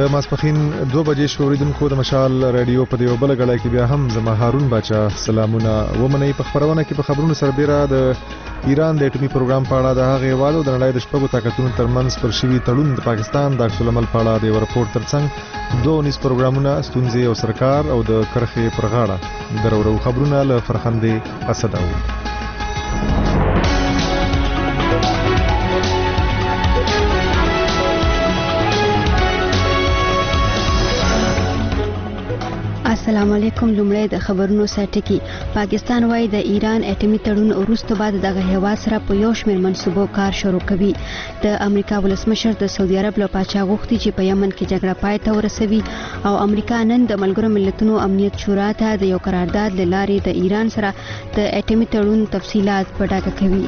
د ماسپخین 2 بجې شوریدونکو د مشال رادیو په دیو بل غړای کې بیا هم زما هارون باچا سلامونه ومني په خبرونه کې په خبرونو سره بیره د ایران د اټومي پروګرام په اړه د هغه وادو د نړۍ د شپږو طاقتونو ترمنځ پر شوی تړون د پاکستان د عکس العمل په اړه د ورپورټ ترڅنګ 2 نس پروګرامونه ستونزې او سرکار او د کرخې پر غاړه درورو خبرونه له فرخندې اسداو. السلام علیکم. لومړی د خبرونو سرټکی. پاکستان وايي د ایران اټومي تړون وروسته بعد دغه هیواد سره په یو شمېر منصوبو کار شروع کوي. د امریکا ولسمشر د سعودي عرب له پاچا غوښتي چې په یمن کې جګړه پای ته ورسوي او امریکا نن د ملګرو ملتونو امنیت شورا ته د یو قرارداد لارې د ایران سره د اټومي تړون تفصيلات په ډاګه کوي.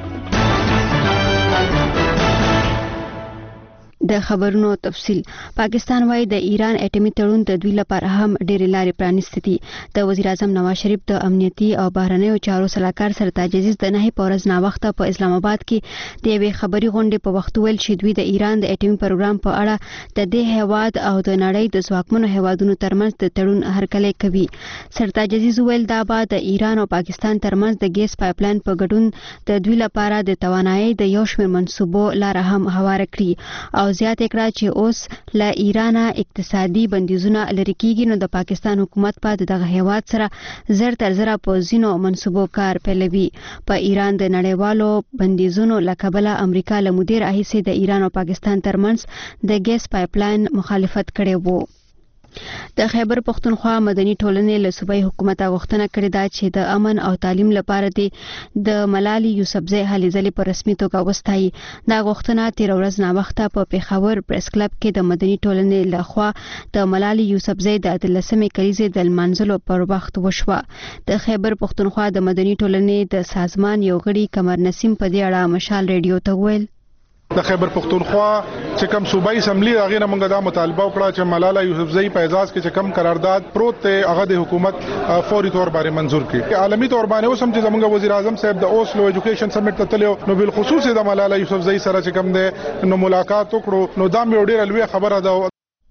د خبرونو تفصيل. پاکستان وايي د ایران اټومي تړون د دوی لپاره هم ډېرې لارې پرانیستې دي. د وزیر اعظم نواز شریف د امنیتي او بهرنیو چارو سلاکار سرتاج عزیز د نهي پورز ناوخته په اسلام آباد کې د یوې خبري غونډې په وخت ویل چې دوی د ایران د اټومي پروګرام په اړه د دې هیواد او د نړۍ د ځواکمنو هیوادونو ترمنځ د تړون هرکلی کوي. سرتاج عزیز ویل دا به د ایران او پاکستان ترمنځ د ګیس پایپلاین په ګډون د دوی لپاره د توانایي د یو شمېر منصوبو لار هم هواره کړي او زیات کړه چې اوس له ایران اقتصادي بندیزونه لري کیږي نو د پاکستان حکومت په دغه هیواد سره زر تر زر په زینو منصوبو کار پیلوي. په ایران د نړیوالو بندیزونو لکبله امریکا له مدیر اهیسه د ایران او پاکستان ترمنځ د ګیس پایپلاین مخالفت کړي وو. د خیبر پختونخوا مدني ټولنې له صوبایي حکومت غوښتنه کړې ده چې د امن او تعلیم لپاره د ملالي یوسفزۍ هلې ځلې په رسمي توګه وستایي. دا غوښتنه 13 ورځ ناوخته په پیښور پریس کلب کې د مدني ټولنې لخوا د ملالي یوسفزۍ د 13مې کلیزې د لمانځلو پر وخت وشوه. د خیبر پختونخوا د مدني ټولنې د سازمان یو غړي قمر نسیم په دې اړه مشال رادیو ته ویل د خیبر پختونخوا چې کوم صوبایي اسمبلی هغه نه موږ دا مطالبه وکړه چې ملاله یوسفزۍ په اعزاز کې چې کوم قرارداد پروت ته هغه د حکومت فوري تور باندې منزور کړي. عالمي تور باندې اوس هم چې زموږ وزیر اعظم صاحب د اوسلو ایجوکیشن سمیټ ته تلو نو بل خصوصي د ملاله یوسفزۍ سره چې کوم ده نو ملاقات وکړو نو دا مې ډېر لوی خبره ده.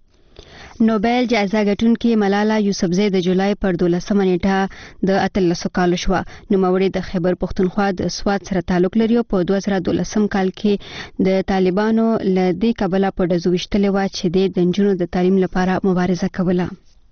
نوبل جایزه ګټونکې ملاله یوسفزۍ د جولای پر 12 نیټه د 13 کال شو. نوموړي د خیبر پختونخوا د سواد سره تعلق لري او په 2012 کال کې د طالبانو له دې کبله په دزو وشتلې و چې د نجونو د تعلیم لپاره مبارزه کوله.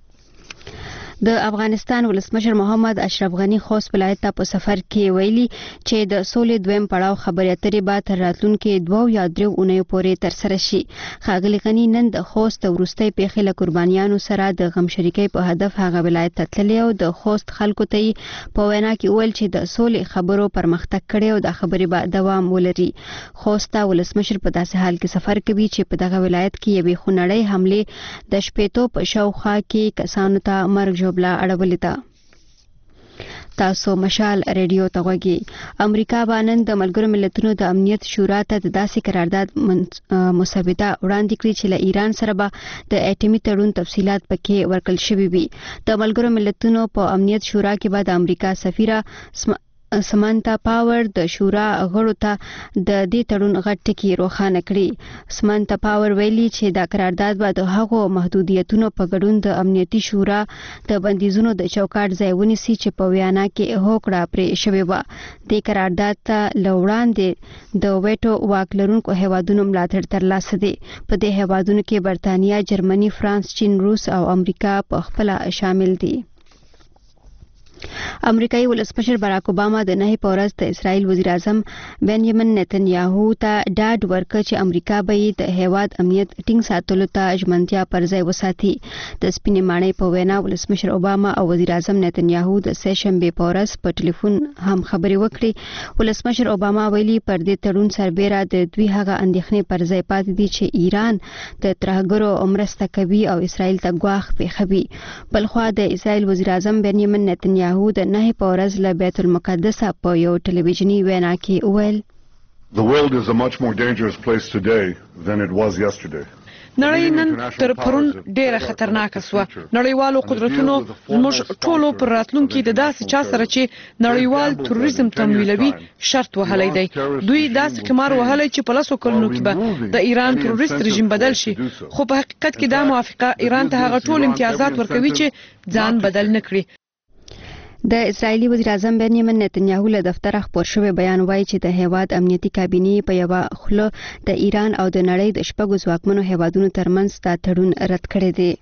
د افغانستان ولسمشر محمد اشرف غنی خوست ولایت ته په سفر کې ویلي چې د سولې دویم پړاو خبرې اترې به تر راتلونکي 2 یا 3 اونیو پورې تر سره شي. ښاغلي غنی نن د خوست وروستۍ پیښې له قربانیانو سره د غم شریکۍ په هدف هغه ولایت ته تللی او د خوست خلکو ته په وینا کې ویل چې د سولې خبرو پرمختګ کړي او د خبرې به دوام ولري. خوست ولسمشر په داسې حال کې سفر کوي چې په دغه ولایت کې یوې خونړۍ حمله د شپېتو په شاوخوا کې کسانو ته مرګ بلا اړولې ده. تاسو مشال رادیو ته غوږی. امریکا باندې د ملګرو ملتونو د امنیت شورا ته د داسې قرارداد مسوده وړاندې کړې چې له ایران سره به د اټومي تړون تفصيلات پکې ورکړل شوي وي. د ملګرو ملتونو په امنیت شورا کې به د امریکا سفیره سمانتا پاور د شورا غړو ته د دې تړون غټ ټکی روښانه کړي. سمانتا پاور ویلي چې دا قرارداد به د هغو محدودیتونو په ګډون د امنیتي شورا د بندیزونو د چوکاټ ځای ونیسي چې په ویانا کې هوکړه پرې شوې وه. د قرارداد ته لوړاندې د ویټو واک لرونکو هیوادونو ملاتړ ترلاسه دی. په دې هیوادونو کې برتانیا، جرمني، فرانس، چین، روس او امریکا په خپل شامل دي. امریکایي ولسمشر باراک اوباما د نهي پورز د اسرائیل وزیر اعظم بنیامین نتنیاهو ته ډاډ ورکړ چې امریکا به د هیواد امنیت ټینګ ساتلو ته ژمنتیا پر ځای وساتي. د سپینې ماڼۍ په وینا ولسمشر اوباما او وزیر اعظم نتنیاهو د سه شنبې پورز په ټلیفون هم خبرې وکړې. ولسمشر اوباما ویلي پر دې تړون سربېره د دوی هغه اندېښنې پر ځای پاتې دي چې ایران د ترهګرو مرسته کوي او اسرائیل ته ګواښ پیښوي. بلخوا د اسرائیل وزیر اعظم بنیامین نتنیاهو د نهي پورز له بیت المقدس په یو ټلویزیونی وینا کې ویل The world is a much more dangerous place today than it was yesterday. نړۍ نن تر پرون ډیره خطرناک شوه. نړیوالو قدرتونو موږ ټولو پر راتلونکي د داسې چا سره چې نړیوال تروریزم تمویلوي شرط وهلی دی. دوی داسې قمار وهلی چې په لسو کلونو کې به د ایران تروریست رژیم بدل شي، خو په حقیقت کې دا موافقه ایران ته هغه ټول امتیازات ورکوي چې ځان بدل نه کړي. د اسرایلی وزیر اعظم بنیامین نتنیاهو له دفتر خبر شوی بیان وایي چې د هیواد امنیتي کابینې په یوه خوله د ایران او د نړۍ د شپږو ځواکمنو هیوادونو ترمنځ دا تړون رد کړی دی.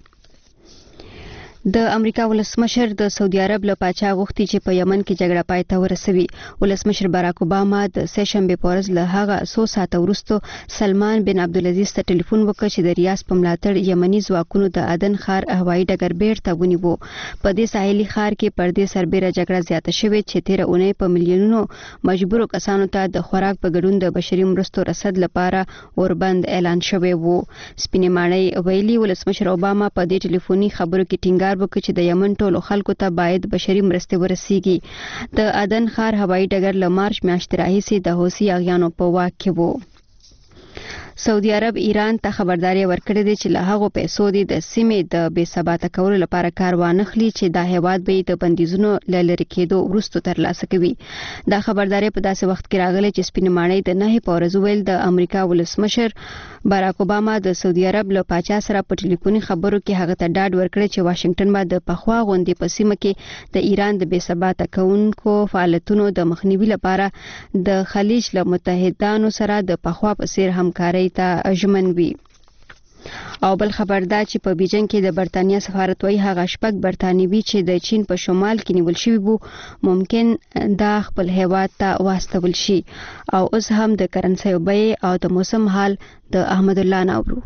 د امریکا ولسمشر د سعودي عرب له پاچا غوښتي چې په یمن کې جګړه پای ته ورسوي. ولسمشر باراک اوباما د سهشنبه په ورځ له هغه څو ساعته وروسته سلمان بن عبدالعزیز ته ټلیفون وکړ چې د ریاض په ملاتړ یمني ځواکونو د عدن ښار هوایي ډګر بیرته ونیو. په دې ساحلي ښار کې پر دې سربېره جګړه زیاته شوې چې تېره اونۍ په میلیونونو مجبورو کسانو ته د خوراک په ګډون د بشري مرستو رسد لپاره اوربند اعلان شوی و. سپینې ماڼۍ ویلي ولسمشر اوباما په دې ټلیفوني خبرو کې ټینګار وکړ چې د یمن ټولو خلکو ته باید بشري مرستې ورسیږي. د عدن ښار هوایي ډګر له مارچ میاشتې راهیسې د حوثي اغیانو په واک کې و. سعودي عرب ایران ته خبرداري ورکړې ده چې له هغو پیسو د سیمې د بې ثباته کولو لپاره کار وانخلي چې دا هیواد به د بندیزونو له لرې کېدو وروسته ترلاسه کوي. دا خبرداري په داسې وخت کې راغلی چې سپینې ماڼۍ د 9 په ورځ ویل د امریکا ولسمشر باراک اوباما د سعودي عرب له پاچا سره په ټلیفوني خبرو کې هغه ته ډاډ ورکړی چې واشنگټن به د پخوا غونډې په سیمه کې د ایران د بې ثباته کوونکو فعالیتونو د مخنیوي لپاره د خلیج له متحدانو سره د پخوا په څیر همکاري ته ژمن وي. او بل خبر دا چې په بیجینګ کې د برتانیا سفارت وایي هغه شپږ برتانوي چې د چین په شمال کې نیول شوي وو ممکن دا خپل هیواد ته واستول شي. او اوس هم د کرنسۍ بیې او د موسم حال د احمد الله ناورو.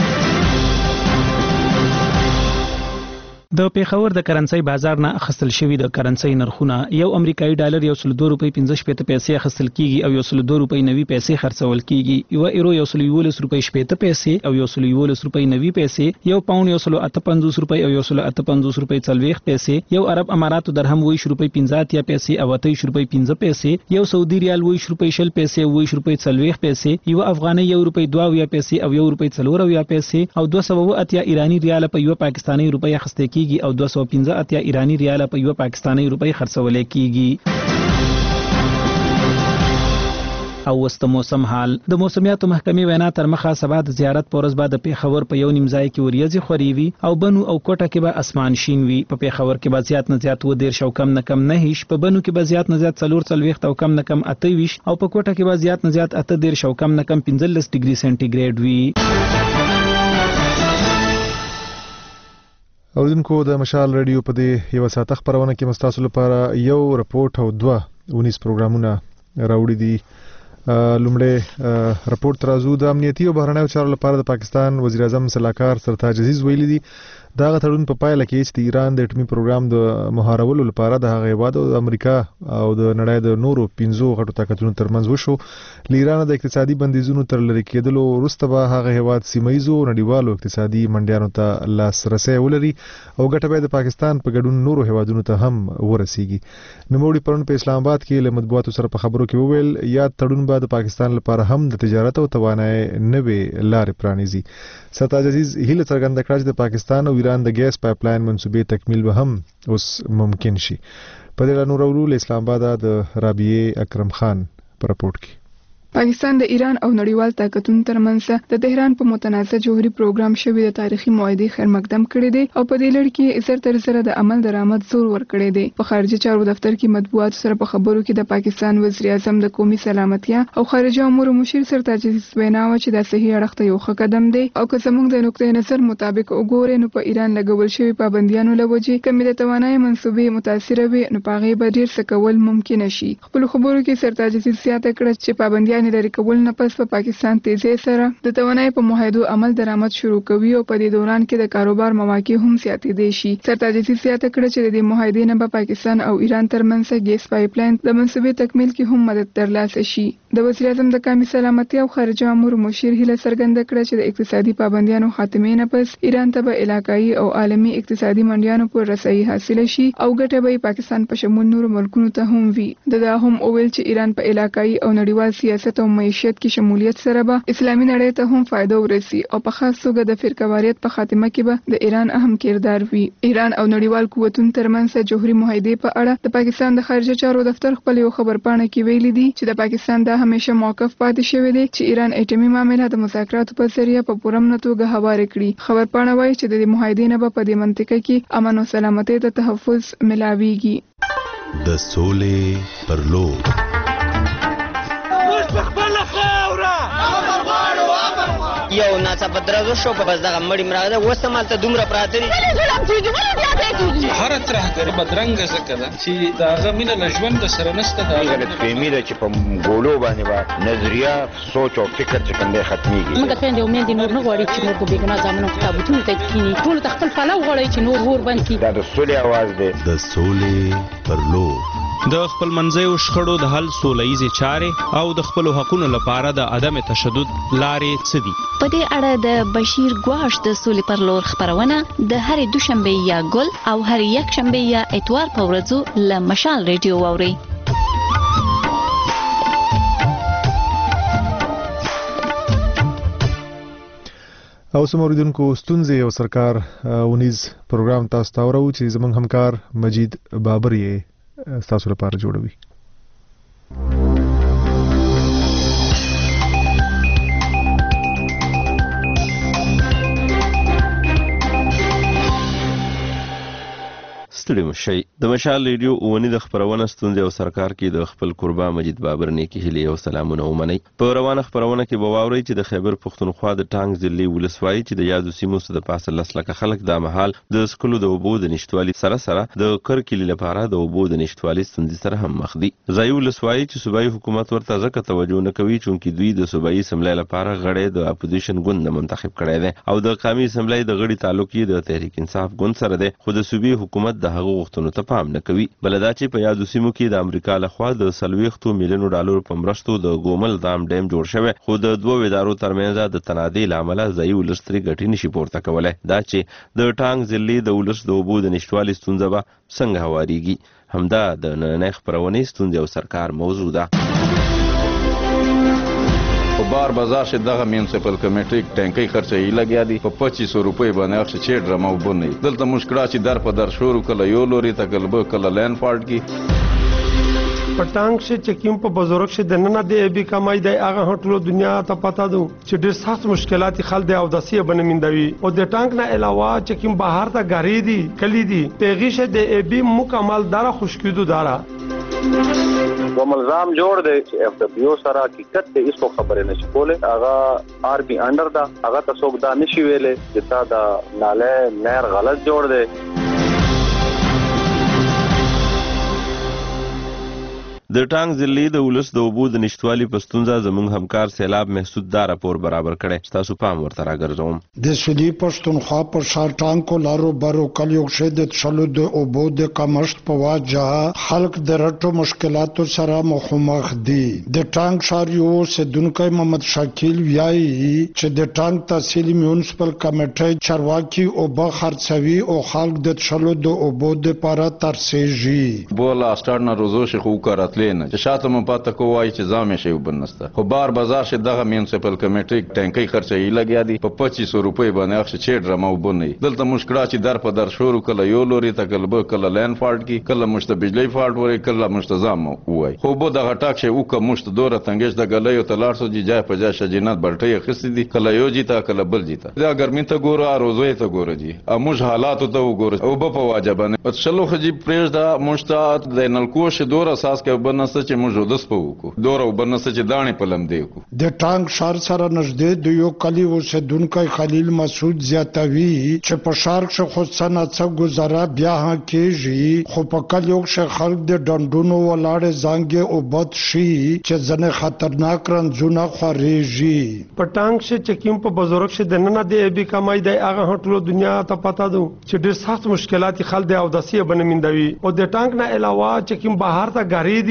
د پیښور د کرنسۍ بازار نه اخیستل شوی د کرنسۍ نرخونه یو امریکایي ډالر 102 روپۍ 15 پیسې اخیستل کیږي او 102 روپۍ 90 پیسې خرڅول کیږي. یو ایرو 111 روپۍ 70 پیسې او 111 روپۍ 90 پیسې، یو پاوند 158 روپۍ او 158 روپۍ 40 پیسې، یو عرب اماراتو درهم 20 روپۍ 50 پیسې او 23 روپۍ 15 پیسې، یو سعودي ریال 20 روپۍ 20 پیسې او 20 روپۍ 40 پیسې، یو افغاني 1 روپۍ 22 پیسې او 1 روپۍ 4 پیسې او 280 ایرانی ریال په یو پاکستانی روپۍ اخیستل کیږي او 215 ایرانی ریال په یو پاکستانی روپۍ خرڅول کیږي. او وست موسم حال د موسمیاتو محکمې وینا تر مخه سبا د زیارت پورز بعد د پیښور په یو نیم ځای کې وریځي خوريوي او بنو او کوټه کې به اسمان شین وي. په پیښور کې به زیات نه زیات و ډیر شو کم نه کم نه هیڅ، په بنو کې به زیات نه زیات 40 او کم نه کم 28 او په کوټه کې به زیات نه زیات 8 شو کم نه کم 15 ډیګري سنټیګریډ وي. اوریدونکو د مشال رادیو په دې یو ساعت خبرونه کې مستاسو لپاره یو رپورت او 2 پروګرامونه راوړي دي. لومړی رپورت ترازو د امنیتي او بهرنیو چارو لپاره د پاکستان وزیر اعظم صلاحکار سرتاج عزیز ویلي دي دا غتړون په پایله کې چې د ایران د اټومي پروګرام د مهارولو لپاره د هغه هیواد د امریکا او د نړۍ د نورو 15 غټو طاقتونو ترمنځ وشو. ایران د اقتصادي بندیزونو تر لری کېدلو وروسته به هغه هیواد سیمایزو نړیوالو اقتصادي منډیانو ته لاسرسي ولري او ګټه به د پاکستان په ګډون نورو هیوادونو ته هم ورسیږي. نوموړي پرون په اسلام آباد کې له مطبوعاتو سره په خبرو کې وویل یا تړون به د پاکستان لپاره هم د تجارت او توانایي نوې لارې پرانیزي. سرتاج عزیز هیله څرګنده کړه چې د پاکستان او ایران د ګیس پایپلاین منصوبې تکمیل به هم اوس ممکن شي. په دې نور اورو اسلام آباد د رابعه اکرم خان په راپورټ کې پاکستان د ایران او نړیوال طاقتونو ترمنځ د تهران په متنازع جوهري پروګرام شوی د تاریخي معاهدې خیر مقدم کړی دی او په دې لړ کې زر تر زر د عمل درآمد زور ورکړی دی. په خارجه چارو دفتر کې مطبوعاتو سره په خبرو کې د پاکستان وزیر اعظم د قومي سلامتیا او خارجه امور مشیر سرتاج عزیز وینا و چې د صحیح اړخ ته یو ښه قدم دی او که زموږ د نقطې نظر مطابق وګورئ نو په ایران لګول شوی پابندیانو لوجې کمی د توانایي منصوبې متاثر وي نو پاغي به ډیر څه کول ممکن شي. خپل خبرو کې سرتاج عزیز زیاته کړه چې پابندیان لري کول نه پس په پاکستان تیزی سره د توانایي په معاهدو عمل درآمد شروع کوي او په دې دوران کې د کاروبار مواقع هم زیاتېدای شي. سرتاج عزیز زیاته کړه چې د معاهدې نه په پاکستان او ایران ترمنځ ګیس پایپلاین د منصوبې تکمیل کې هم مدد ترلاسه شي. د وزیر اعظم د قومي سلامتیا او خارجه امور مشیر هیله څرګنده کړه چې د اقتصادي پابندیانو خاتمې نه پس ایران ته به علاقايي او عالمي اقتصادي منډیانو پر رسایي حاصله شي او ګټه به پاکستان په شمول نورو ملکونو ته هم وي. دا هم وویل چې ایران په علاقايي او نړیوال سیاست معیشت او معیشت کې شمولیت سره به اسلامي نړۍ ته هم فائدہ ورسي او په خاص توګه د فرقواریت په خاتمه کې به د ایران اهم کردار وي. ایران او نړیوال قوتونو ترمنځ جوهري معاهدې په اړه د پاکستان د خارجه چارو دفتر خپل یو خبرپاڼه کې ویلي دي چې د پاکستان دا همیشه موقف پاتې شوی دی چې ایران اټومي معاملات د مذاکراتو په ذریعہ په پوره توګه هوار کړي. خبرپاڼه وايي چې د معاهدې نه په دې منطقه کې امن او سلامتۍ ته تحفظ ملاويږي. د سولې پر لور یو ناڅاپه درزو شو په بس دغه مړی مراغه وسته مالته دومره پراته دي هر ترهګر بدرنګ زکه ده چې داغه مینه لژوند د سره نسته دا غلط فهمي ده چې په ګولو باندې با نظریه سوچ او فکر چې کوم ختميږي. موږ ته د امید نور نه غواړي چې نور به ګناه ځامنو کتابونه ته کینی ټول تخپل فلو غواړي چې نور ور باندې دا د سولې आवाज ده. د سولې پر لور د خپل منځیو شخړو د حل سولهییزې چارې او د خپلو حقونو لپاره د عدم تشدد لارې څه دي؟ په دې اړه د بشیر ګواش د سولې پر لور خبرونه د هرې دوشنبه یا ګل او هرې یکشنبه یا اتوار په ورځو له مشال ریډیو واورئ. او سموریدونکو ستونزې او سرکار ونیز پروګرام تاسو ته اورو چې زموږ همکار مجید بابر یې تاسو لپاره جوړوي. ستړي مشي د مشال ریډیو اونې د خبرونه ستونزې او سرکار کې د خپل قربا مجید بابر نیکی هلي او سلامونه ومني. په روانه خبرونه کې بواوري چې د خیبر پښتونخوا د ټانګ ضلعي ولسوالۍ چې د یادو سیمو څخه د پاسه لسلکه خلک د محل د سکولو د اوبو د نشټوالي سره د کرکلی لپاره د اوبو د نشټوالي ستونزې سره هم مخ دي. ځای ولسوالۍ چې صوبایي حکومت ورته ځکه توجه نه کوي چې دوی د صوبایي اسمبلی لپاره غړي د اپوزیشن ګوند منتخب کړي دي او د قومي اسمبلی د غړي تعلق د تحریک انصاف ګوند سره دی، خو د صوبایي حکومت د هغه غوښتنو ته پام نه کوي. بلدا چې په یادو سیمو کې د امریکا لخوا د 40 میلیونو ډالر په مرستو د ګومل دام ډیم جوړ شوی، خو د دوه ادارو ترمنځ د تنازع لامل ځای ولستري ګټې نشي پورته کولای. دا چې د ټانګ ضلع د ولس د اوبو د نشټوالي ستونزه به څنګه هواريږي، همدا د نن خبرونه ستونزې او سرکار موضوع ده. بار بازار شه دغه میونسپل کمیټې ټانکۍ خرچې لګیا دي په 2500 روپۍ باندې اخ چې ډرامو بنې دلته مشکله چې در په در شروع کله یو لوري ته کله کله لین فالټ کی پټانګ شه چې کوم په بزرګ شه د نن د ابي کمای دی هغه ټول دنیا ته پتا دو چې ډېر سخت مشکلات خلک او داسې بنمندوي او د ټانګ نه علاوه چې کوم بهر ته غری دي کلی دي پیغی شه د ابي مکمل دارا خوشکیدو دارا ملزام جوړ دی چې اف دبليو سره حقیقت ته هیڅ خبره نشي کوله. هغه آر پی انډر دا هغه تاسو دا نشي ویلې چې تا دا ناله نهر غلط جوړ دی. د ټانګ ضلع د ولس د اوبو د نشټوالي په ستونزه زموږ همکار سیلاب محسود دا راپور برابر کړي. تاسو پام ورته راګرځوم. د سولې پښتونخوا په شار ټانګ کو لارو برو کلیو شه د شلو د اوبو د کمښت په وجه خلک د رټو مشکلاتو سره مخامخ دي. د ټانګ شار یو سدونکو محمد شاکیل ویایي چې د ټانګ تحصیل میونسپل کمیټه چارواکي او به خرڅوي او خلک د شلو د اوبو د لپاره ترسيږي. بولا سټارنه روزو شخو کارت لینه چې شاته مو پاته کوی چې ځامې شي وبنسته خو بار بازار شه دغه میونسپل کمیټې ټانکۍ خرچې لګیا دي په 2500 روپۍ باندې اخ چې ډرامو بنې دلته مشکله چې در په در شروع کله یو لوري ته کله لین فالټ کی کله مشته بجلی فالټ وری کله مشتزام وای خو به دغه ټاک شه وک مشته دوره تنګش د غلې او تلار سو جی جای په جای شجینات بلټي خسته دي کله یو جیتا کله بل جیتا دا ګرمي ته ګوره روزوي ته ګوره جی اموج حالات ته وګوره او په واجبانه په شلو خجی پرېږ دا مشتات د نلکوش دوره اساس کې بنسته چې موږ د سپوکو دوره وبنسته چې دانه پلم دی کو د ټانګ شار سره نږدې د یو کلی اوسیدونکو خلیل مسعود زیاتوي چې په شارک شه خو سنت گزاره بیا کېږي خو په کلیو شه خلک د ډنډونو ولاړ زنګ او بد شي چې ځنه خطرناک رنځونه خوريږي. په ټانګ شه چې کوم په بزرګ شه د نن د ابي کمای دی هغه ټول دنیا ته پتا دو چې ډېر سخت مشکلات خلک او داسې بنمندوي او د ټانګ نه علاوه چې کوم بهر ته غری دي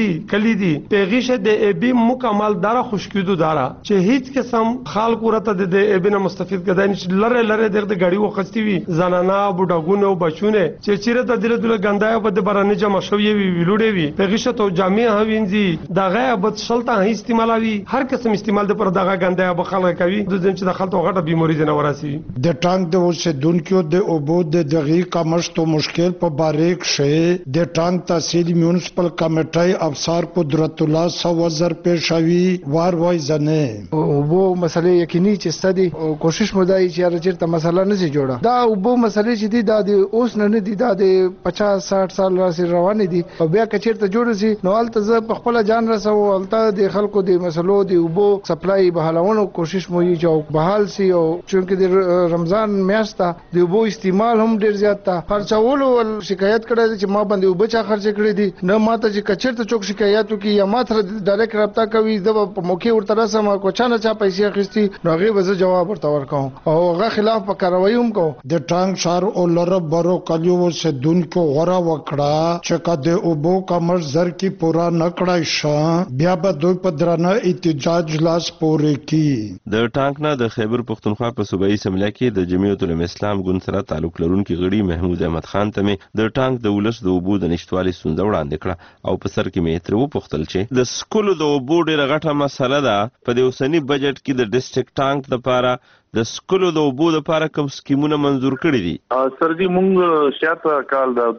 کلی دي پیغیشه د ای بی مکمل دره خشکیدو دره چې هیڅ قسم خلق ورته د ای بی نه مستفید کدای نشي لره دغه غړي وخستی وي زنانا بوډاګونو بچونه چې چیرې د دله دله غندای په د برانه جمع شوی وي ویلوډي وي پیغیشه ته جامع هوینځي دغه ابد شلته استعمالوي هر قسم استعمال د پر دغه غندای په خلک کوي د ځین چې د خلکو غټه بیماری نه وراسي د ټانک د اوسیدونکو د اوبو د دغې کمښت او مشکل په باریک شې د ټانک تحصیل میونسپل کمیټې افسر قدرت الله سوزر پېښوي وار وای زنه اوبو مسلې یقیني چې ستدي کوشش مودای چې چیرته مسله نه سي جوړه دا اوبو مسلې چې دي د اوس نه دي د 50-60 سال راسي روان دي او بیا کچیرته جوړ سي نو الته ز په خپل جان رسو الته د خلکو د مسلو د اوبو سپلای بهالونو کوشش مو یې جو بحال سي او چونکه د رمضان میاشت د اوبو استعمال هم ډیر زیات تا خرچولو شکایت کړی چې ما باندې اوبه چا خرچ کړی دي نه ماته چې کچیرته چوک شکایتو کې یا ماته ډایرکټ رابطه کوي د په موقع ورته رسم کو چا نه چا پیسې اخیستي نو هغه به جواب ورته ورکوم او هغه خلاف په کاروایی هم کو د ټانک شار او لره برو کلیو سدونکو غره وکړه چې کده اوبو کمر زر کی پورا نکړای ش بیا به دوی په درانه احتجاج لاس پورې کی د ټانک نه د خیبر پختونخوا په صوبایي اسمبلی کې د جمعیت الاسلام ګوند سره تعلق لرونکي غړي محمود احمد خان ته د ټانک د ولس د اوبو د نشټوالي ستونزه وړاندې کړه او په سر کې مې تر وپوښتل چې د سکولو د اوبو ډېره غټه مسله ده په د اوسني بجټ کې د ډیسټریکټ ټانک لپاره د سکولو د اوبو لپاره کوم سکیمونه منزور کړي دي سر جی مونږ شاته کال د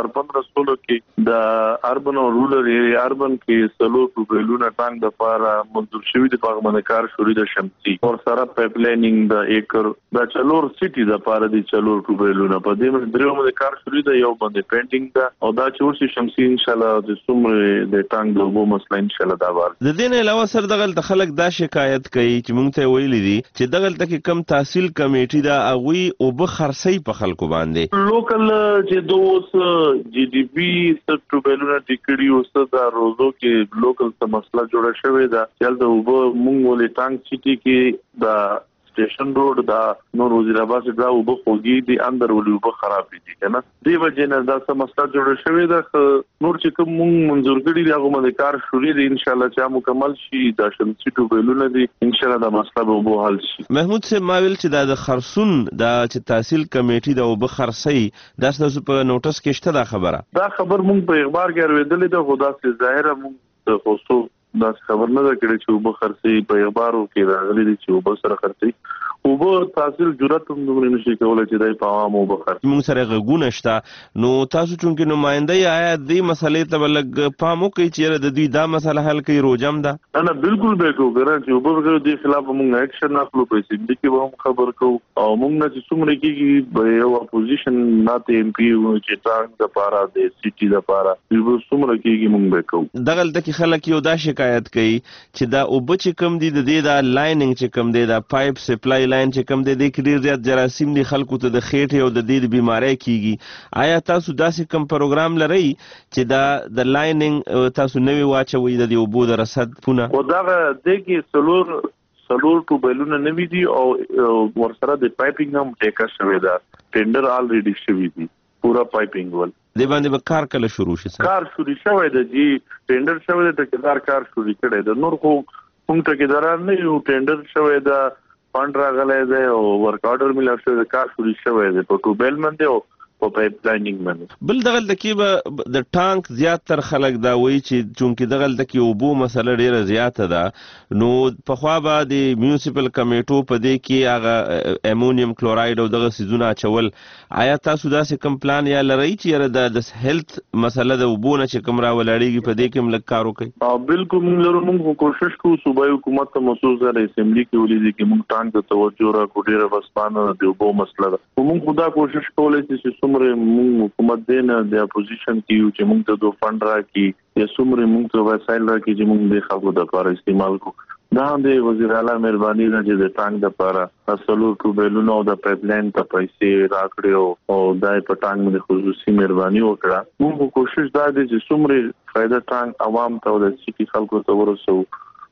2015 کې د اربن او رورل ایریا اربن کې سلو پروګرامونه ټانک د لپاره منزور شوی د پاغ باندې کار شروع د شمسي او سره پایپ لاینینګ د ایکر د چلور سټي د لپاره د چلور پروګرامونه په دې باندې درو باندې کار شروع د یو باندې پینټینګ دا او دا چورسي شمسي ان شاء الله د څومره د ټانک د اوبو مسله ان شاء الله دا وار د دین علاوه سر دغه خلک دا شکایت کوي چې مونږ ته ویلي دي چې دغه تک کم تحصیل کمیټي دا اغوي او بخرسي په خلکو باندې لوکل چې دوس جی ډي پی سټوبلونه ټیکړي او دا روزو کې لوکل څه مسله جوړه شوې ده چې د وب مونږ ولې ټانک سيټي کې دا سټیشن روډ دا نور وزیر آباد دا وب خوږي دي اندر ولې وب خراب دي کنه دی وجه نه دا څه مسله جوړه شوې ده نور چې کوم مونږ منزور کړي دی هغه باندې کار شروع دي ان شاء الله چې مکمل شي دا شمسي ټوبلونه دي ان شاء الله دا مسله به وب حل شي محمود سے ماویل چې دا د خرسون دا چې تحصیل کمیټي دا وب خرسي دا څه په نوټس کې شته دا خبر مونږ په اخبار کې اوریدلې ده خدا سي ظاهره مونږ د خصوص دا خبر نه ده کړې چې وب خرسي په اخبارو کې راغلي دي چې وب سره خرسي وب تحصیل جرأت هم دومره نشي کولای چې دای په عام وب خرسي موږ سره غوونه شته نو تاسو چونکه نمائنده آیا دې مسلې ته ولګ پامو کوي چې د دوی دا مسله حل کوي روجم ده نه بالکل به کو ګران چې وب غو دې خلاف موږ اکشن اخلو په سیمه کې به هم خبر کو او موږ نه چې څومره کېږي به یو اپوزیشن ناته ایم پی چې ټانک د پاره د سيټي د پاره یو څومره کېږي موږ به کو دغه د خلک یو دا شکایت کوي چې دا اوب چې کم دي د دې دا لایننګ چې کم دي دا پایپ سپلای لاین چې کم دي د ډیر زیات جراثیم دي خلکو ته د خېټه او د دې بیماری کیږي آیا تاسو داسې کوم پروګرام لرئ چې دا د لایننګ تاسو نوې واچوي د اوبو د رصد پونه او دا د کې سلور ټوبلونه نوې دي او ورسره د پایپینګ هم ټیکر شوی دا ټینډر الریډي شوی دي پورا پایپینګ ول د باندې به کار کله شروع شي کار شروع شوی دی جی ټینډر شوی دی ټکدار کار شروع کړي د نور خو کوم ټکداران نه یو ټینډر شوی دا فند راغلی دی او ورک آرډر مل شوی کار شروع شوی دی په ټوبل باندې او په پایپ لاینینګ باندې بل دغه لکه د ټانک زیات تر خلک دا وایي چې چونکی دغه لکه اوبو مسله ډیره زیاته ده نو په خوا به د میونسپل کمیټو په دې کې هغه امونیم کلوراید او دغه سيزونه اچول آیا تاسو داسې کوم پلان یا لرئ چې د هیلث مسله د اوبو نه چې کوم راولړیږي په دې کې هم لږ کار وکړي بالکل موږ لرو موږ کوشش کوو صوبایي حکومت ته مخصوص د اسمبلی کې ولې چې موږ ټانک ته توجه راکړو ډیره وسپانه د اوبو مسله ده موږ خدا کوشش کولای چې څومره موږ حکومت دینه د اپوزیشن کې چې موږ ته دو فند راکړي یا څومره موږ ته وسایل راکړي چې موږ د خلکو د لپاره استعمال کوو دا د وزیر اعلی مهرباني ده چې د ټانک د لپاره اصلو ټوبلونو او د پایپ لاین ته پیسې راکړي او د ټانک د خصوصي مهرباني وکړه موږ کوشش دا دي چې څومره فائدہ ټانک عوام ته او د سيټي خلکو ته ورسو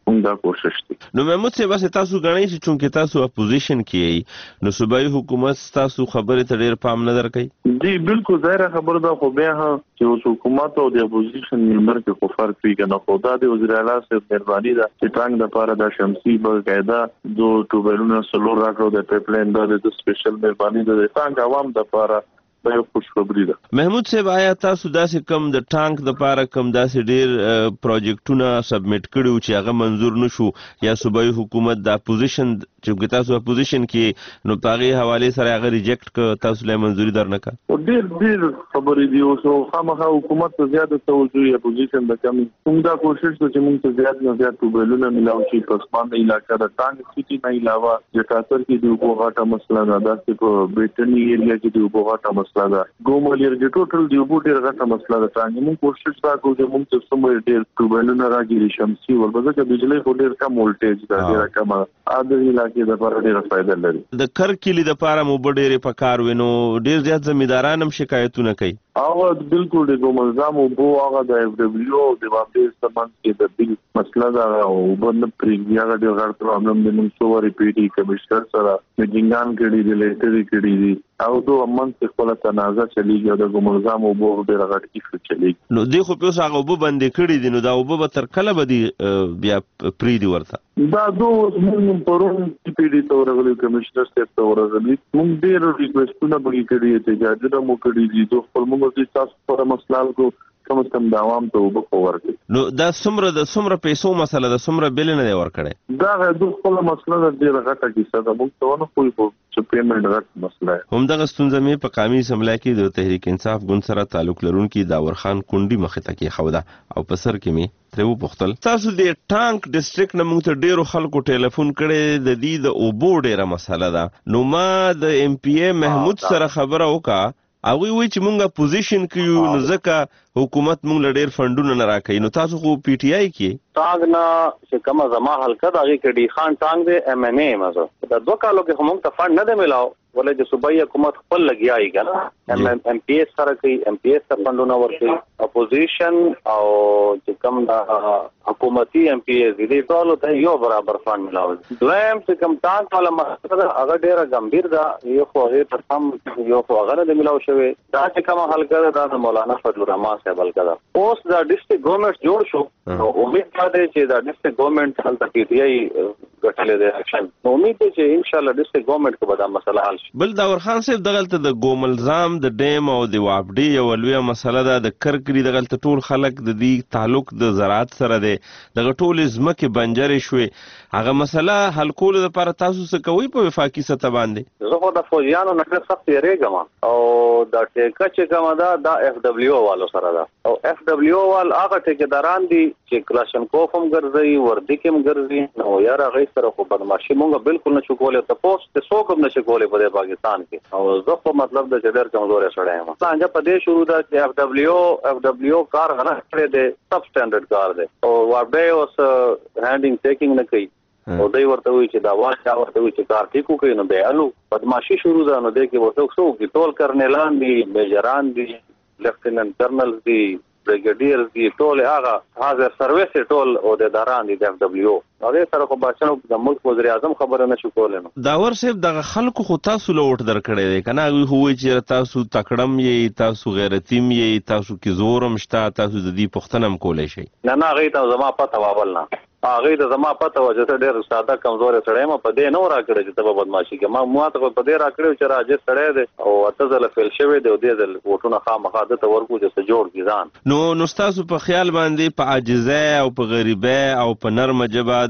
موږ دا کوشش دي. نو محمود صاحب بس تاسو غواړئ چې چونکې تاسو اپوزیشن کې نو صوبایي حکومت تاسو خبره ته ډېر پام نه درکوي. جی بالکل ظاهره خبره ده، خو بیا چې اوس حکومت او د اپوزیشن ممبر کې خو فرق وي کنه. خو دا د وزیر اعلی صاحب مهرباني ده چې ټانک د پاره د شمسي باقاعده دو ټوبلونه سلور راکړو د پایپ لاین د سپیشل مهرباني ده د ټانک عوام د پاره دا یو خوشخبری ده. محمود صاحب آیا تاسو داسې کم د ټانک د پاره کم داسې ډیر پروجیکټونه سبمیټ کړو چې هغه منظور نشو یا صوبایي حکومت د اپوزیشن چې تاسو اپوزیشن کې نو پاغي حواله سره هغه ریجیکټ ک تاسو له منځوري درنکا؟ ډیر خبرې دی او خامخا حکومت ته زیاده توجه اپوزیشن د کمی موږ دا کوشش کوو چې موږ ته زیات نه زیات ټوبلونه ملاو شي په اسمان علاقې د ټانک سيټي نه علاوه د ټاکر کې د وګړو مسله نه ده چې په بیٹنی ایریا کې د وګړو مسله ده ګومل ایریا ټوټل د وګړو غټه مسله ده. ټانک موږ کوشش کوو چې موږ ته سمې ډیر ټوبلونه راګيري شمسي وربځه چې بجلی خو ډیر کم ولټیج ده ډیر کم اده علاقې د پر ډیر فائدہ لري. د کرکلی د پاره مو ډېرې پکار وینو ډیر زیات زمیداران هم شکایتونه کوي. هغه بالکل د ګوملزام او بو هغه د اف دبليو د واپس سبند کې د بل مسله دا او بل پریږه د غړ پرابلم د منصوري پی ډي کمشنر سره میټینګان کړي دي لیټري کړي دي او دوه امن څخه خپل تنازع چلیږي او د ګوملزام او بو د غړ کې چلیږي. نو دی خو په هغه وب باندې کړي دي نو دا وب به تر کله بدی بیا پری دی ورته دا دوه موږ پرون پی ډي تور غلي کمشنر ته تور غلي موږ ډیر ریکوېسټونه بګی کړي ته اجازه مو کړی دي دوه خپل موږ تاسو پر مسلال کو کم از کم د عوام ته وبخو ورکړي. نو دا څومره پیسو مسله ده څومره بیل نه دی ورکړي دا د خپل مسله د ډیره غټه کیسه ده موږ ته ونه کوئی چې پیمنټ غټ مسله هم دغه ستونزه مې په قومي اسمبلی کې د تحریک انصاف ګوند سره تعلق لرونکي داور خان کونډي مخه ته کې خوده او په سر کې مې ترو پختل تاسو د ټانک ډیسټریکټ نه موږ ته ډیرو خلکو ټلیفون کړي د دې د اوبو ډیره مسله ده. نو ما د ام پی ای محمود سره خبره وکړه او وی چې مونږه پوزیشن کیو نو ځکه حکومت مونږ له ډیر فندونه نه راکړي. نو تاسو خو پی ټی آی کې ټانګ نه چې کومه زما حلقه د هغه کې ډی خان ټانګ دی ایم ان ای مزه دا دوه کالو کې هم ته فند نه دی ملاو ولې چې صوبایي حکومت خپل لګیایي کنه ایم پی ایس سره کوي ایم پی ایس سره فندونه ورکړي اپوزیشن او چې کوم د حکومتي ایم پی ایس دي ټول ته یو برابر فند ملاو. دویم چې کوم ټانګ والا مسله هغه ډیره ګمبیر ده یو خو هغه تر سم یو خو هغه نه ملاو شوی دا چې کومه حلقه ده د مولانا فضل الرحمن صاحب حلقه ده. اوس د ډیسټریکټ ګورنمنت جوړ شو نو امید ده چې د ډیسټریکټ ګورنمنت هلته پی ټی آی ګټلې ده اکشن نو امید ده چې ان شاء الله ډیسټریکټ ګورنمنت کې به دا مسله حل شي. بل داور خان صاحب دغلته د ګوملزام د ډیم او د وابډي یو لویه مسله ده د کرکري دغلته ټول خلک د دې تعلق د زراعت سره دی دغه ټول ځمکې بنجرې شوې هغه مسله حل کولو لپاره تاسو څه کوئ په وفاقي سطح باندې؟ زه خو د فوجیانو نه ډېر سخت یریږم او دا ټیکه چې کومه ده دا اف دبليو والو سره ده او اف دبليو وال هغه ټیکداران دي چې کلاشنکوف هم ګرځي وردی کې هم ګرځي نو یاره هغه سره خو بدمعشي مونږ بالکل نه شو کولای تاسو ته څوک هم نشي کولای په پاکستان کې او زه خو مطلب د ډېر کمزورې سره یم. څنګه په دې شروع ده چې اف دبليو کار غلط کړی دی سب سټانډرډ کار دی او وابډي اوس هانډینګ ټیکینګ نه کوي او دوی ورته وی چې دا واچا ورته وی چې کار ټیکو کوي نو به الو بدمعشي شروع ده نو دې کې ورته څو کې ټول کرنلان دي میجران دي لیفټیننټ کرنل دي بریګیډیر دي ټول هغه حاضر سرویس ټول او د اداران دي د اف دبليو هغه سره خو بچنو د ملک وزیر اعظم خبره نشو کولای. نو داور صاحب دغه خلکو خو تاسو له وټ درکړی دی کنه هو چې تاسو تکړم یې تاسو غیرتیم یې تاسو کې زورم شته تاسو د دې پښتنم کولای شي نه هغه ته زما پته وابل نه هغه د زما پته وجه ته ډېر ساده کمزورې سړی ما په دې نو راکړی چې ته بدمعشي کې ما ته په دې راکړی چې راځي سړی دی او اته ځله فیل شوی دی او دې ځل وټونه خامخا د ته ورکو چې څه جوړ کیزان نو تاسو په خیال باندې په عاجزه او په غریبه او په نرمه جبه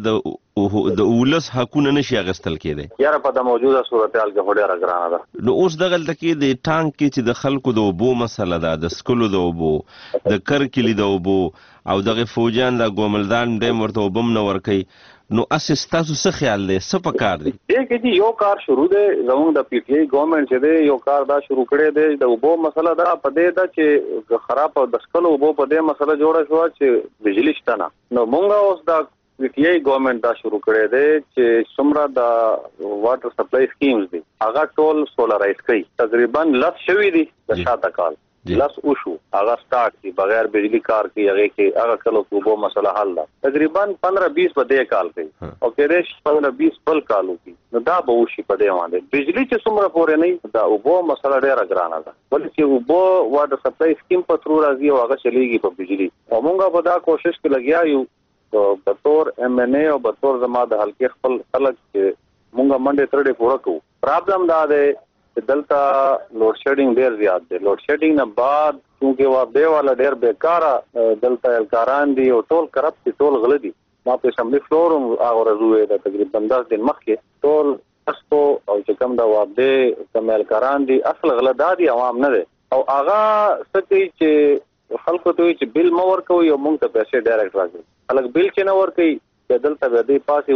د اولس حقونه نشي اغستل کېدی یاره په د موجوده صورتحال کې ډېره ګرانه ده. نو اوس دغلته کې د ټانک کې چې د خلکو د اوبو مسله ده د سکلو د اوبو د کرکلی د اوبو او دغه فوجان د ګوملدان ډیم ورته وبم نه ورکي نو اساس تاسو څه خیال دی څه پکار دی؟ کې چې یو کار شروع دی زموږ د پی ټی آی ګورنمنت چې دی یو کار دا شروع کړی دی د اوبو مسله دا په دې ده چې خراب د سکلو اوبو په دې مسله جوړه شو چې بجلی شته نه نو مونږ اوس دا پی ټی آی ګورنمنت دا شروع کړی دی چې څومره د واټر سپلای سکیمز دي هغه ټول سولرایز کړي تقریبا لږ شوی دي د شاته کال لس وشو هغه سٹارټ کی بغیر بجلی کار کی هغه کې هغه کلو کوبو مسله حل ده تقریبا 15-20 په دې کال کې او کېدې 15-20 بل کالو کې نو دا به وشي په دې باندې بجلی چې څومره پورې نه دا اوبو مسله ډیره ګرانه ده ولې چې اوبو واټر سپلای سکیم په تر راځي او هغه چلیږي په بجلی او موږ په دا کوشش کې لګیا یو په تور ام ان ای او په تور زما د حلقې خپل خلک چې موږ منډه ترډه پوره کوو پرابلم دا ده دلته لوډ شیډینګ ډیر زیات دی لوډ شیډینګ نه بعد چې وابده والا ډیر بیکاره دلته الکاران دي او ټول کرپټ ټول غلطي ما په اسمبلی فلور هغه ورځوي دا تقریبا 10 دن مخکې ټول تاسو او چې کوم دا وابده کوم الکاران دي اصل غلطادي عوام نه دي او هغه څه چې خلکو ته چې بل مور کوي او موږ ته پیسې ډایرکټ راځي الګ بل چې نه ور کوي دلته به د پاسي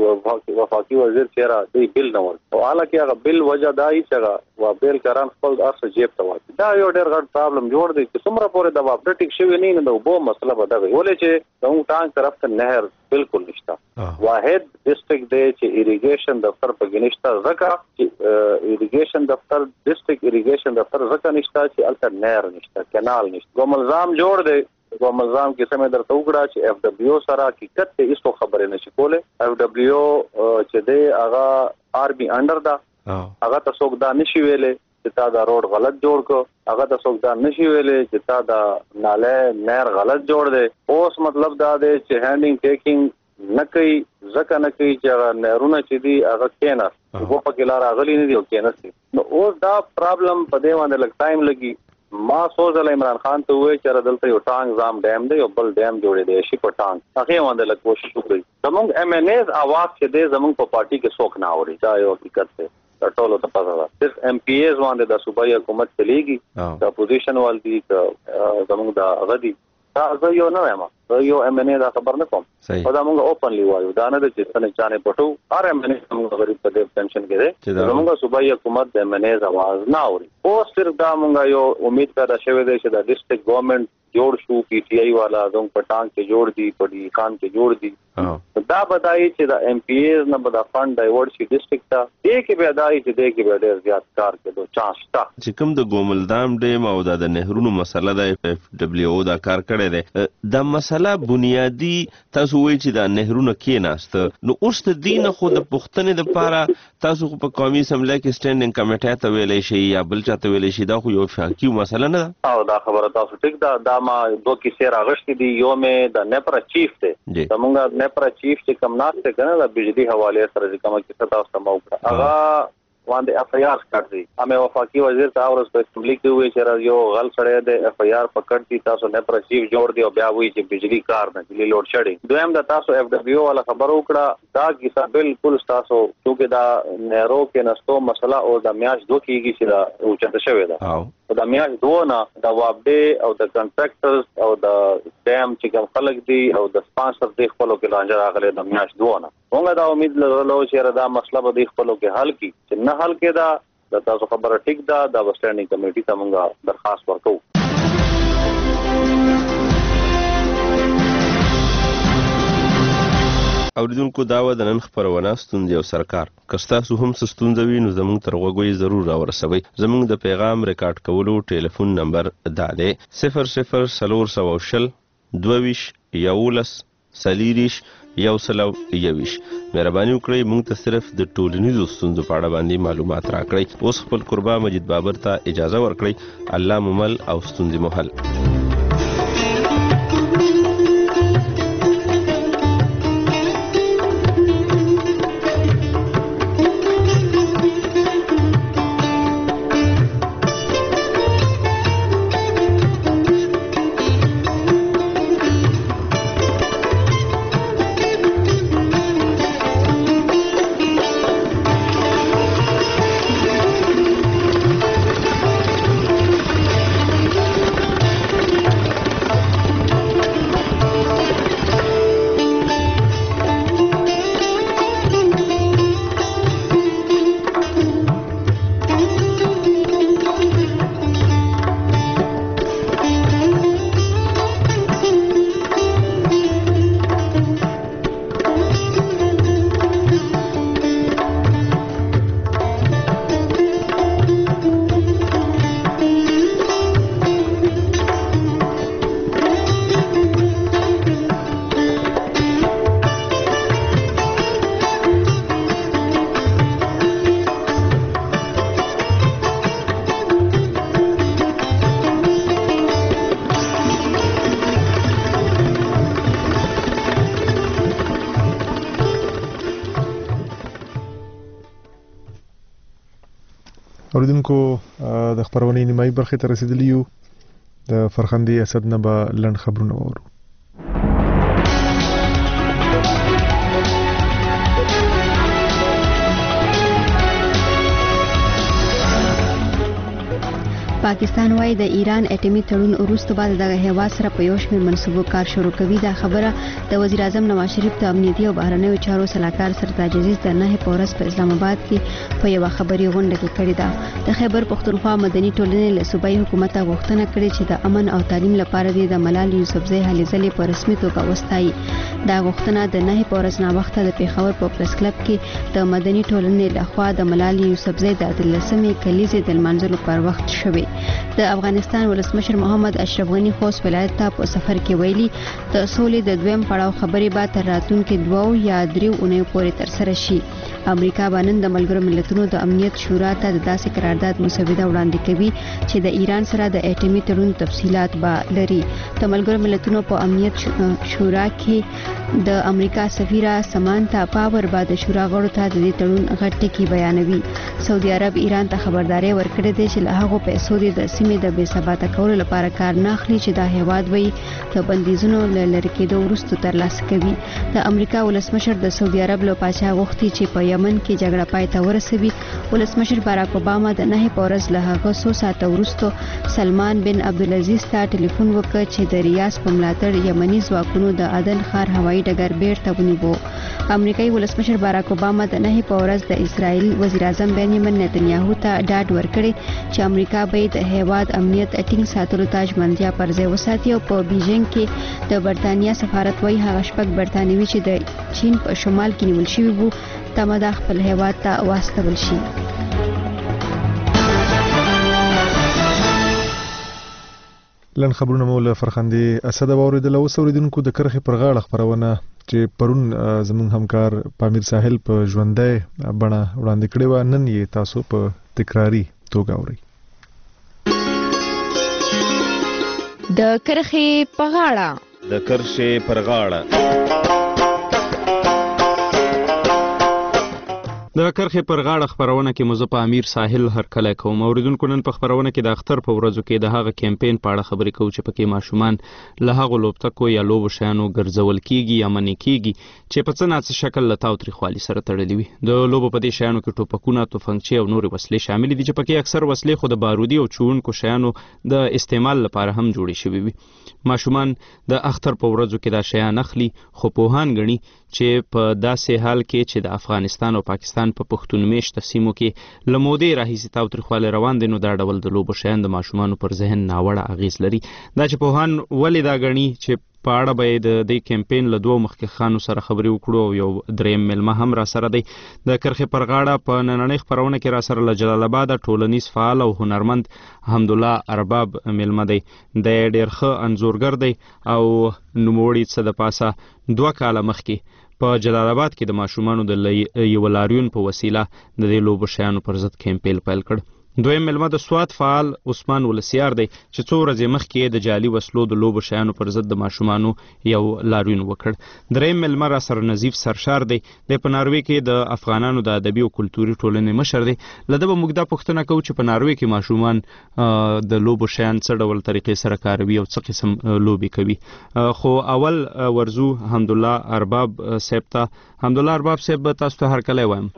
وفاقي وزیر چیرې دی بل نه ور او حالکه هغه بل وجه دای چې وا بل کران خپل ارسه جیب ته واچي دا یو ډېر غټ پرابلم جوړ دی چې څومره پورې د واپټیک شوی نه نو وبو مسله بده وي ولې چې دوه ټانک طرف ته نهر بالکل نشته واحد ډیسټریکټ دی چې اریګیشن دفتر په گنشتا زکه چې اریګیشن دفتر ډیسټریکټ اریګیشن دفتر زکه نشته چې الته نهر نشته کینال نشته کوم الزام جوړ دی کوم الزام کې سمې درته وکړه چې اف دبليو سره حقیقت ته هیڅ خبره نشي کوله اف دبليو چې دی هغه آر بي انډر دا هغه تاسو دا نشي ویلې چې تا دا روډ غلط جوړ کو هغه تاسو دا نشي ویلې چې تا دا ناله نهر غلط جوړ دی اوس مطلب دا دی چې هینډینګ ټیکینګ نه کوي ځکه نه کوي چې نهرونه چې دی هغه کېنه وګ په کې لار اغلی نه دی او کېنه نو اوس دا پرابلم په دې باندې لګ ټایم لګي ما سوزل عمران خان ته وې چې دلته یو ټانک زام ډیم دی او بل ډیم جوړې دی شي په ټانک هغه باندې لږ کوشش وکړي زمونږ ام ان ایز اواز چې دی زمونږ په پارټي کې څوک نه اوري دا یو حقیقت دی ټولو ته پته ده صرف ام پی ایز باندې د صوبایي حکومت چلیږي د اپوزیشن والدي زمونږ د غدي دا یو نه وایم یو ام ان ای دا خبر نه کوم او دا موږ اوپنلی وایو دا نه د چې څنګه چانه پټو ار ام ان ای موږ غریب په دې ټینشن کې ده موږ صوبایي حکومت د ام ان ای आवाज نه اوري او صرف دا موږ یو امید پیدا شوه دی چې د ډیسټریکټ ګورنمنت جوړ شو پی ټی آی والا زموږ پټان کې جوړ دي پډی خان کې جوړ دي دا بدایي چې د ام پی ایز نه بدا فند ډایورټ شي ډیسټریکټ ته دې کې به دای چې دې کې به ډېر زیات کار کېدو چانس تا چې کوم د ګوملدام ډیم او د نهرونو مسله د اف دبليو دا کار کړی دی د مسله بنیادی تاسو وایي چې د نهرونو کې ناست نو اوس د دین خو د پښتنې د پاره تاسو په قومي اسمبلی کې سټینډینګ کمیټه ته ویلې شي یا بل چاته ویلې شي دا خو یو فاقي مسله نه ده او دا خبره تاسو ټیک دا ما دوه کیسې راغشتې دي یو مې د نپرا چیف ته زمونږ نپرا چیف چې کم ناشته کنه د بجلی حواله سره چې کومه کیسه تاسو ته موکړه هغه باندې اف ای آر کړی امه وفاقي وزیر ته اورس په اسمبلی کې وی چې یو غل سره د اف ای آر پکړتي تاسو نپرا چیف جوړ دی او بیا وی چې بجلی کار نه بجلی لوډ شډینګ دویم د تاسو اف دبليو والا خبر وکړه دا کیسه بالکل تاسو چې دا نهرو کې نستو مسله او د میاش دوه کیږي چې دا اوچته شوی دا او د میاش دوه نه د وابډه او د کنټراکټرز او د ډیم چې کوم خلک دي او د سپانسر د خپلو کې لانجه راغلي د میاش دوه نه موږ دا امید لرلو چې دا مسله به د خپلو کې حل کی چې نه حل کېدا د تاسو خبره ټیک ده د وسټرنینګ کمیټې ته موږ درخواست ورکو اوریدونکو دا و د نن خبرونه ستوندې او سرکار کستاسو هم ستوندوي نو زموږ تر وګوي ضرور راورسوي زموږ د پیغام ریکارډ کولو ټلیفون نمبر دا دی 00 22 یولس سلیریش یو سلو یویش مهرباني وکړئ موږ ته صرف د ټولنیزو ستونزو په اړه باندې معلومات راکړئ اوس خپل قربا مجید بابر ته اجازه ورکړئ الله ممل او ستونزې محل اوریدونکو د خبرونې نیمایي برخه ته رسیدلی یو د فرخندي اسد نه به لند خبرونه وورو. پاکستان وايي د ایران اټومي تړون وروسته بعد دغه هیواد سره په یو شمېر منصوبو کار شروع کوي. دا خبره د وزیر اعظم نواز شریف د امنیتي او بهرنیو چارو سلاکار سرتاج عزیز د 9 په ورځ په اسلام آباد کې په یو خبري غونډه کې کړې ده. د خیبر پختونخوا مدني ټولنې له صوبایي حکومت غوښتنه کړې چې د امن او تعلیم لپاره د ملال یوسفزۍ هلې ځلې په رسمي توګه وستایي. دا غوښتنه د 9 په ورځ ناوخته د پیښور په پریس کلب کې د مدني ټولنې لخوا د ملال یوسفزۍ د 13مې کلیزې د لمانځلو پر وخت شوې. د افغانستان ولسمشر محمد اشرف غنی خوست ولایت ته په سفر کې ویلي د سولې د دویم پړاو خبرې به تر راتلونکي 2 یا 3 اونیو پورې ترسره شي. امریکا باندې د ملګرو ملتونو د امنیت شورا ته د داسې قرارداد مسوده وړاندې کوي چې د ایران سره د اټومي تړون تفصيلات به لري. د ملګرو ملتونو په امنیت شورا کې د امریکا سفیره سمانتا پاور به د شورا غړو ته د دې تړون غټ ټکی بیانوي. سعودي عرب ایران ته خبرداري ورکړې ده چې له هغه پیسو د سیمې د بې ثباته کولو لپاره کار نه اخلي چې دا هیواد وي د بندیزونو لری کېدو وروسته ترلاسه کوي. د امریکا ولسمشر د سعودي عرب له پاچا غوښتي چې په یمن کې جګړه پای ته ورسوي. ولسمشر باراک اوباما د 9 په ورځ له هغه 100 ساعته وروسته سلمان بن عبدالعزیز ته ټلیفون وکړ چې د ریاض په ملاتړ یمني ځواکونو د عدن ښار هوایي ډګر بیرته ونیو. امریکایي ولسمشر باراک اوباما د 9 په ورځ د اسرائیل وزیر اعظم بنیامین نتنیاهو ته ډاډ ورکړی چې امریکا به د هیواد امنیت اټینګ ساتلو ته ژمنتیا پر ځای وساتي او په بیجینګ کې د برتانیا سفارت وایي هغه شپږ برتانوي چې د چین په شمال کې نیول شوي وو تمه خپل هیواد ته واستول شي. لن خبرونه مول فرخندي اسد اوریدل او اوریدونکو د کرخې پر غاړه خبرونه چې پرون زمون همکار پامیر ساحل په ژوندۍ بڼه وړاندې کړې و نن یې تاسو په تکراری توګه اورئ. د کرخې په غاړه د کرخې پر غاړه د کرخې پر غاړه خبرونه کې مزه په امیر ساحل هر کله کوم. اوریدونکو نن په خبرونه کې د اختر په ورځو کې د هغه کمپاین په اړه خبرې کوو چې پکې ماشومان له هغه لوبتکو یا لوبو شیانو ګرځول کیږي یا منې کیږي چې په څه ناڅه شکل له تاوتریخوالي سره تړلي وي. د لوبو په دې شیانو کې ټوپکونه، توفنګچې او نورې وسلې شامل دي چې پکې اکثر وسلې خو د بارودي او چوونکو شیانو د استعمال لپاره هم جوړې شوي وي. ماشومان د اختر په ورځو کې دا شیان اخلي، خو پوهان ګڼي چې په داسې حال کې چې د افغانستان او پاکستان په پښتون میشته سیمو کې له مودې راهیسې تاوتریخوالی روان دی، نو دا ډول د لوبو شیان د ماشومانو پر ذهن ناوړه اغیز لري. دا چې پوهان ولې دا ګڼي چې په اړه به د دې کمپاین له دوه مخکښانو سره خبرې وکړو او یو دریم ملمه هم را سره دی. د کرخې پر غاړه په نننۍ خبرونه کې را سره له جلال آباد ټولنیز فعال او هنرمند حمدالله ارباب ملمه دی. د ډېر ښه انځورګر دی او نوموړي څه د پاسه 2 کاله مخکې په جلال آباد کې د ماشومانو د یو لاریون په وسیله د دې لوبو شیانو پر ضد کمپاین پیل کړ. دویم ملمه د سوات فعال عثمان ولسیار دی چې 2 ورځې مخکې د جعلي وسلو د لوبو شیانو پر ضد د ماشومانو یو لاریون وکړ. دریم ملمه را سره نظیف سرشار دی په ناروې کې د افغانانو د ادبي او کلتوري ټولنې مشر دی. له ده به موږ دا پوښتنه کوو چې په ناروې کې ماشومان د لوبو شیان څه ډول طریقې سره کاروي او څه قسم لوبې کوي. خو اول ورزو حمدالله ارباب صاحب ته. حمدالله ارباب صاحب تاسو ته هر کله وایم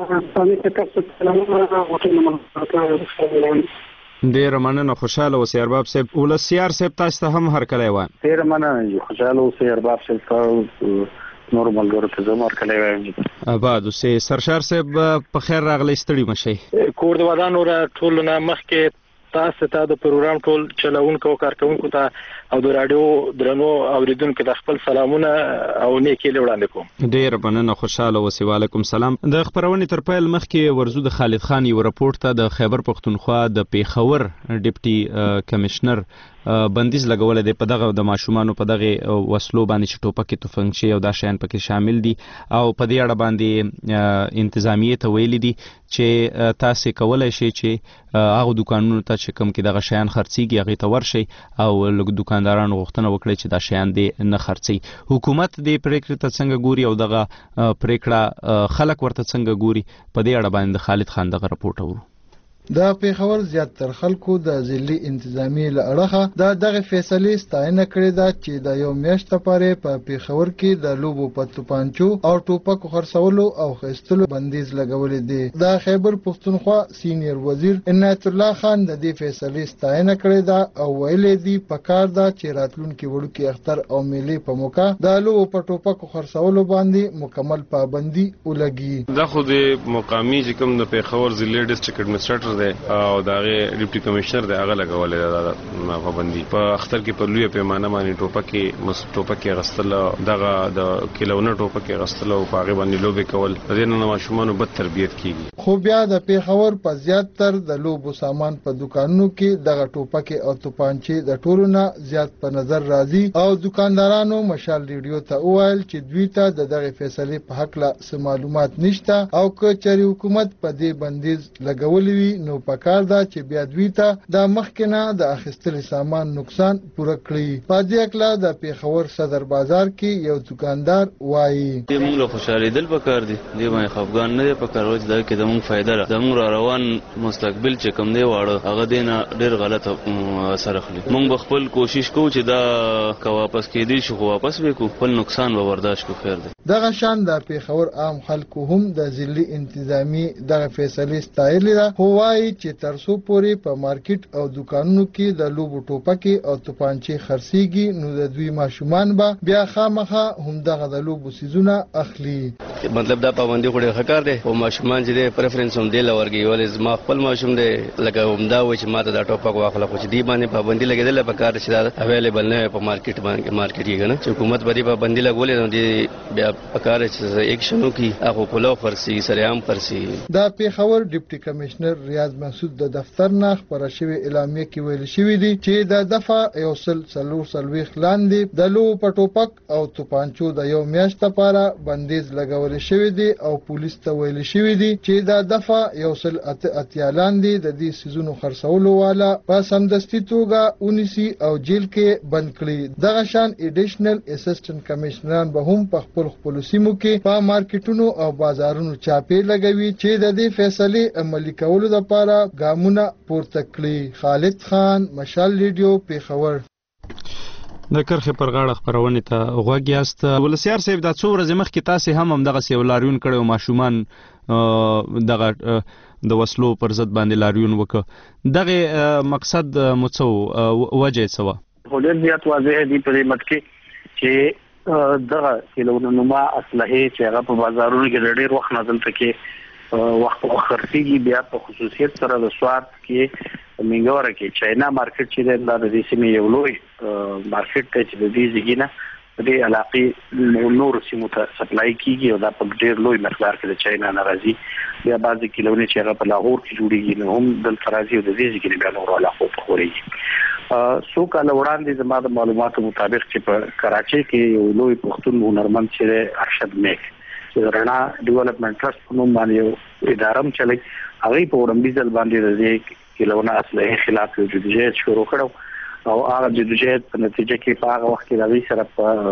ډېره مننه، خوشحاله اوسئ ارباب صاحب. ولسیار صاحب تاسو ته هم هر کله وایم ډېره مننه، خوشحاله اوسئ ارباب صاحب ته نور ملګرو ته زما هر کله وایم. آباد اوسئ. سرشار صاحب په خیر راغلی، ستړي مشئ. کور د ودانو را ټول نه مخکې تاسو ته د پروګرام ټول چلونکو او کارکونکو ته او د رادیو درنو اوریدونکو ته خپل سلامونه او نیکی وړاندې کوم. ډېر مننه، خوشاله اوسئ. وعلیکم سلام. د خبرونې تر پیل مخکې ورزو د خالد خان یو رپورټ ته د خیبر پختونخوا د پیښور ډیپټي کمشنر بندیز لګولې دی په دغه د ماشومانو په دغه وسلو باندې چې ټوپکې، توفنګچې او دا شیان پکې شامل دي او په دې اړه باندې انتظامیې ته ویلي دي چې تاسو کولای شئ چې هغه دکانونو ته چې کوم کې دغه شیان خرڅيږي هغه ته ورشي او لږ دکاندارانو غوښتنه وکړي چې دا شیان دې نه خرڅي. حکومت دې پریکړې ته څنګه ګوري او دغه پریکړه خلک ورته څنګه ګوري، په دې اړه باندې خالد خان دغه رپورټ اورو. د پیښور زیاتره خلکو د ځلي انتظامی لړخه دغه فیصله ستاینه کړې ده چې د یو میاشت لپاره په پیښور کې د لوبو په توپانچو او ټوپکو خرڅولو او خېستلو بندیز لګولې دي. د خیبر پښتونخوا سینیئر وزیر عنایت الله خان د دې فیصله ستاینه کړې ده او ویلې دي پکار ده چې راتلونکي وړوکی اختر او میلې په موقع د لوبو په ټوپکو خرڅولو باندې مکمل پابندي ولګي. دا خو د مقامی چې کوم د پیښور ضلع ډیسټریکټ ایڈمنسټریټر دی او دغه ډیپټي کمشنر دی هغه لګولې ده پابندي په اختر کې په لوی پیمانه باندې ټوپکې غستل دغه د کیلونه ټوپکې غستل او هغه باندې لوبې کول د دې نه ماشومان بد تربیت کیږي. خو بیا د پیښور په زیاتر د لوبو سامان په دکانونو کې دغه ټوپکې او توپانچې د ټولو نه زیات په نظر راځي او دکاندارانو مشال ریډیو ته وویل چې دوی ته دغه فیصله په حق لا معلومات نشته او که چېرې حکومت په دې بندیز لګولې وي نو پکار ده چې بیا دوی ته د مخکنه د اخیستل سامان نقصان پوره کړي. په دې اکلا د پیښور صدر بازار کې یو دکاندار وایي موږ له خوشاله دل پکار دي دې باندې خفګان نه پکار وځي دا کې د موږ فائدہ ده د موږ روان مستقبل چې کوم دی واړه هغه دینه ډېر غلط اثر اخلي. موږ خپل کوشش کوو چې دا کا واپس کېدی شو واپس وکړو خپل نقصان به برداشت کو خیر دی. دغه شان د پیښور عام خلکو هم د ضلعي انتظامی دغه فیصله ستایلې ده خو وایي چې ترڅو پورې په مارکیټ او دکانونو کې د لوبو ټوپکې او توپانچې خرڅيږي نو د دوی ماشومان به بیا خامخا هم دغه د لوبو سيزونه اخلي. مطلب دا پابندي خو ډېر ښه کار دی او ماشومان چې د پریفرنس هم دی لورګي ولې زما خپل ماشوم دی لکه همدا و چې ماته دا ټوپک واخله خو چې دی باندې پابندي لګیدل په کار چې دا اویلیبل نه په مارکیټ باندې مارکیټ کې نه چې حکومت باندې پابندي لګولې نو دی بیا په کار چې ایکشنو کې هغه کولو فرسي سریام فرسي. دا پیښور ډیپټي کمشنر ریاض محسود د دفتر نه خبره شوی اعلامیه کې ویل شوی دی چې د دفعه یو سلوي لاندې د لوبو په ټوپک او توپانچو د یو میاشت لپاره بندیز لګول شوی دی او پولیس ته ویل شوی دی چې د دفعه یو اتیا لاندې د دې سيزونو خرڅولو والا په سمدستي توګه اونیسی او جیل کې بند کړي. دغه شان ایډیشنل اسسټنټ کمشنران به هم په خپل سیمو کې په مارکیټونو او بازارونو چاپې لګوي چې د دې فیصله عملي کولو لپاره ګامونه پورته کړي. خالد خان مشال ریډیو پیښور. د کرخه پر غاړه خبرونه ته غوږ یاست. ولسیار صاحب د څو ورځې مخکې تاسو هم دغه سیولاریون کړو ماشومان دغه د وسلو پر ضد باندې لاریون وکړه دغه مقصد مڅو وجه څه ولې زیات واضح دي په دې مټ کې چې دغه کلونه نوما اسلحه چې هغه په بازارونو کې ډېر وخت نازل تکي وخت خرڅيږي بیا په خصوصیت سره د سواد کې منګوره کې چاینا مارکیټ چې د دې سیمې یو لوی مارکیټ ته چې د دې ځګینه د علاقې نور سیمو ته سپلای کیږي او دا په ډېر لوی مقدار کې د چاینا ناراضي بیا بعضی کلونه چې هغه په لاهور کې جوړیږي نو هم د فرازي او د دې ځګینه بیا نور علاقو ته خوري. سو کال وړاندې زما د معلوماتو مطابق چې په کراچۍ کې یو لوی پښتون هنرمند چې ارشد میک چې رڼا ډیولپمنٹ ټرست په نوم باندې یو ادارم چلی هغه په وړاندیز باندې د دې کلونه اصله خلاف یو جديت شروع کړو او هغه جديت په نتیجه کې په هغه وخت کې د سره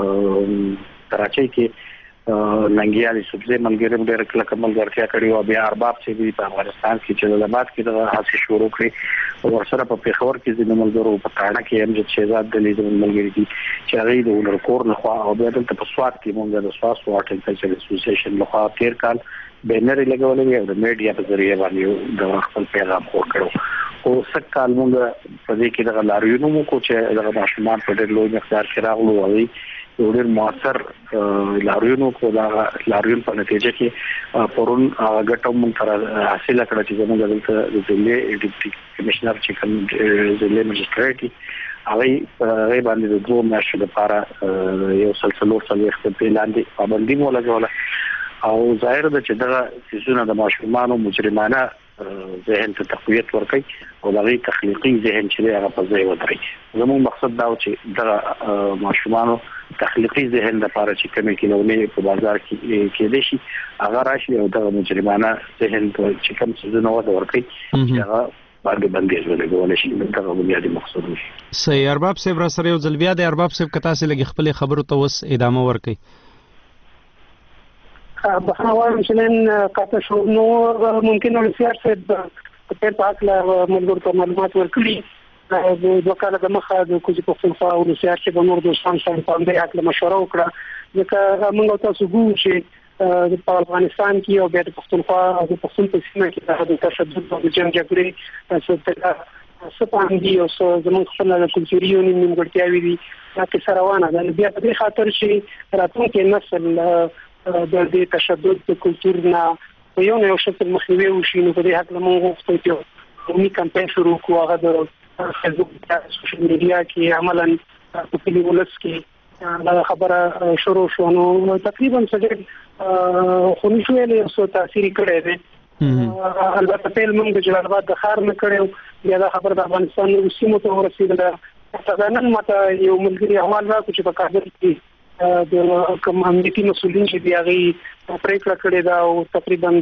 په کراچۍ کې ننګیالي سبزه ملګری ډېر کله ملګرتیا کړې او بیا ارباب چې په افغانستان کې چې لمات کې د حاصل شروع کړی او ورسره په پیښور کې د ملګرو په تاړه کې امجد شهزاد د لیدو ملګری دي چې هغه د ونر کور له خوا او بیا دلته په سواد کې مونږ د سواد واټر کلچر اسوسییشن له خوا تیر کال بینر لګولې او د میډیا په ذریعہ باندې د خپل پیغام خور کړو او څک کال مونږ په دې کې د لاریونو مو کو چې د ماشومان په ډېر لوی مقدار کې راغلو او ډېر موثر لاریونو کو دا لاریون په نتیجه کې پرون غټو مونږ تر حاصل کړه چې زموږ د ضلع ډیپټي کمشنر چې کوم ضلع مجستریټي هغه باندې د دوه میاشتو لپاره یو سلسله په لاندې پابندي مو لګوله او ظاهر ده چې دا سيزونه د ماشومانو مجرمانه ذهن ته تقویت ورکړي او دغه تخلیقي ذهن چې هغه په ځای ودرېږي. زموږ مقصد دا و چې د ماشومانو تخلیقي ذهن لپاره چې کومې کلمې په بازار کې کېدې شي هغه راشي او د مجرمانه ذهن چې کوم څه وده ورکړي چې هغه باندې بندیز ولګول شي دا بنیادی مقصد وي. صحیح. ارباب صاحب را سره یو ځل بیا د ارباب صاحب کتا سره لګي خپل خبرو ته وس ادامه ورکړي. بخنوان مثلا قطع شو نو ممكن السيار سيد په پاکله ملګرو ته معلومات ورکړي د وکاله د مخه د کوزي پښتونخوا او د سیاسي په نور دوستان سره په دې حق مشوره وکړه ځکه موږ تاسو ګورو چې په افغانستان کې او بیا د پښتونخوا او د پښتون په سیمه کې د تشدد او د جنګ جګړې سپاندي او زموږ خپل د کلتوري یونین نیمګړتیاوې دي چې سره روانه ده بیا په دې خاطر چې راتلونکي نسل د دې تشدد د کلتور نه په یو شکل مخنیوي وشي نو په دې حق موږ غوښتو چې قومي کمپاین شروع کړو هغه د فیسبوک او سوشل میډیا کې عملاً په کلی ولس کې دا خبره شروع شو نو تقریبا څه خو نشو یې څه تاثیر کړی دی البته په موږ د جلال آباد د ښار نه کړو یا دا خبره د افغانستان د سیمو ته ورسېدله تقریبا ماته یو ملګری احوال راکړ چې په کابل کې د کوم امنیتي مسولین چې دی هغه پریکړه کړې ده او تقریبا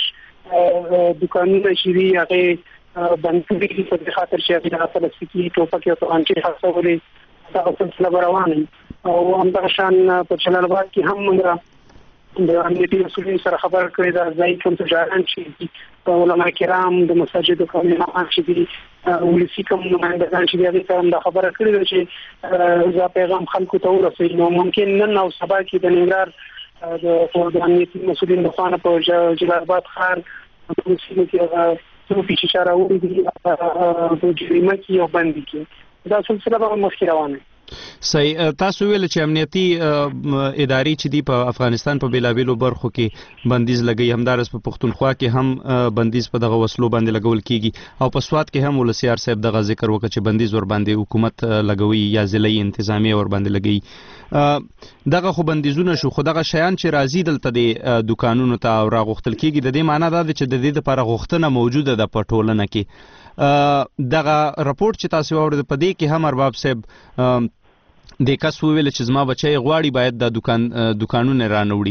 2 دکانونه چې دی هغه بند کړي په خاطر چې هغه پلاستیکي ټوپک او انټي حسابونه دا سلسله روانه او همدغه شان په جلال آباد کې هم موږ د امنیتي مسولین سره خبر کړی دا ځای کوم تجاران چې علماء کرام د مساجد او امامان چې دي ولسی کوم نمائندگان چې دي هغه هم خبره کړې ده چې دا پیغام خلکو ته ورسوي نو ممکن نن او سبا کې د ننګرهار د امنیتي مسولین د خانه په جلال آباد ښار په سیمه کې څو پیښې شراوړي دي د جریمه کې او باندې کې دا سلسله به مخکې روانه صحیح تاسو ویل چې امنیتي ادارې چې دی په افغانستان په بیلابیلو برخو کې بندیز لګي همدارس په پښتونخوا کې هم بندیز په دغه وسلو باندې لګول کیږي او په سواد کې هم ولسیار صاحب دغه ذکر وکړ چې بندیز ور باندې حکومت لګوي یا ضلعي انتظامیه ور باندې لګي دغه خو بندیزونه شو خو دغه شیان چې راځي دلته د دکانونو ته راغوښتل کیږي د دې معنی دا ده چې د دې لپاره غوښتنه موجوده ده په ټولنه کې دغه راپورټ چې تاسو اورئ په دې کې هم ارباب صاحب د کس ویل چې زما بچي غواړي باید د دکانونه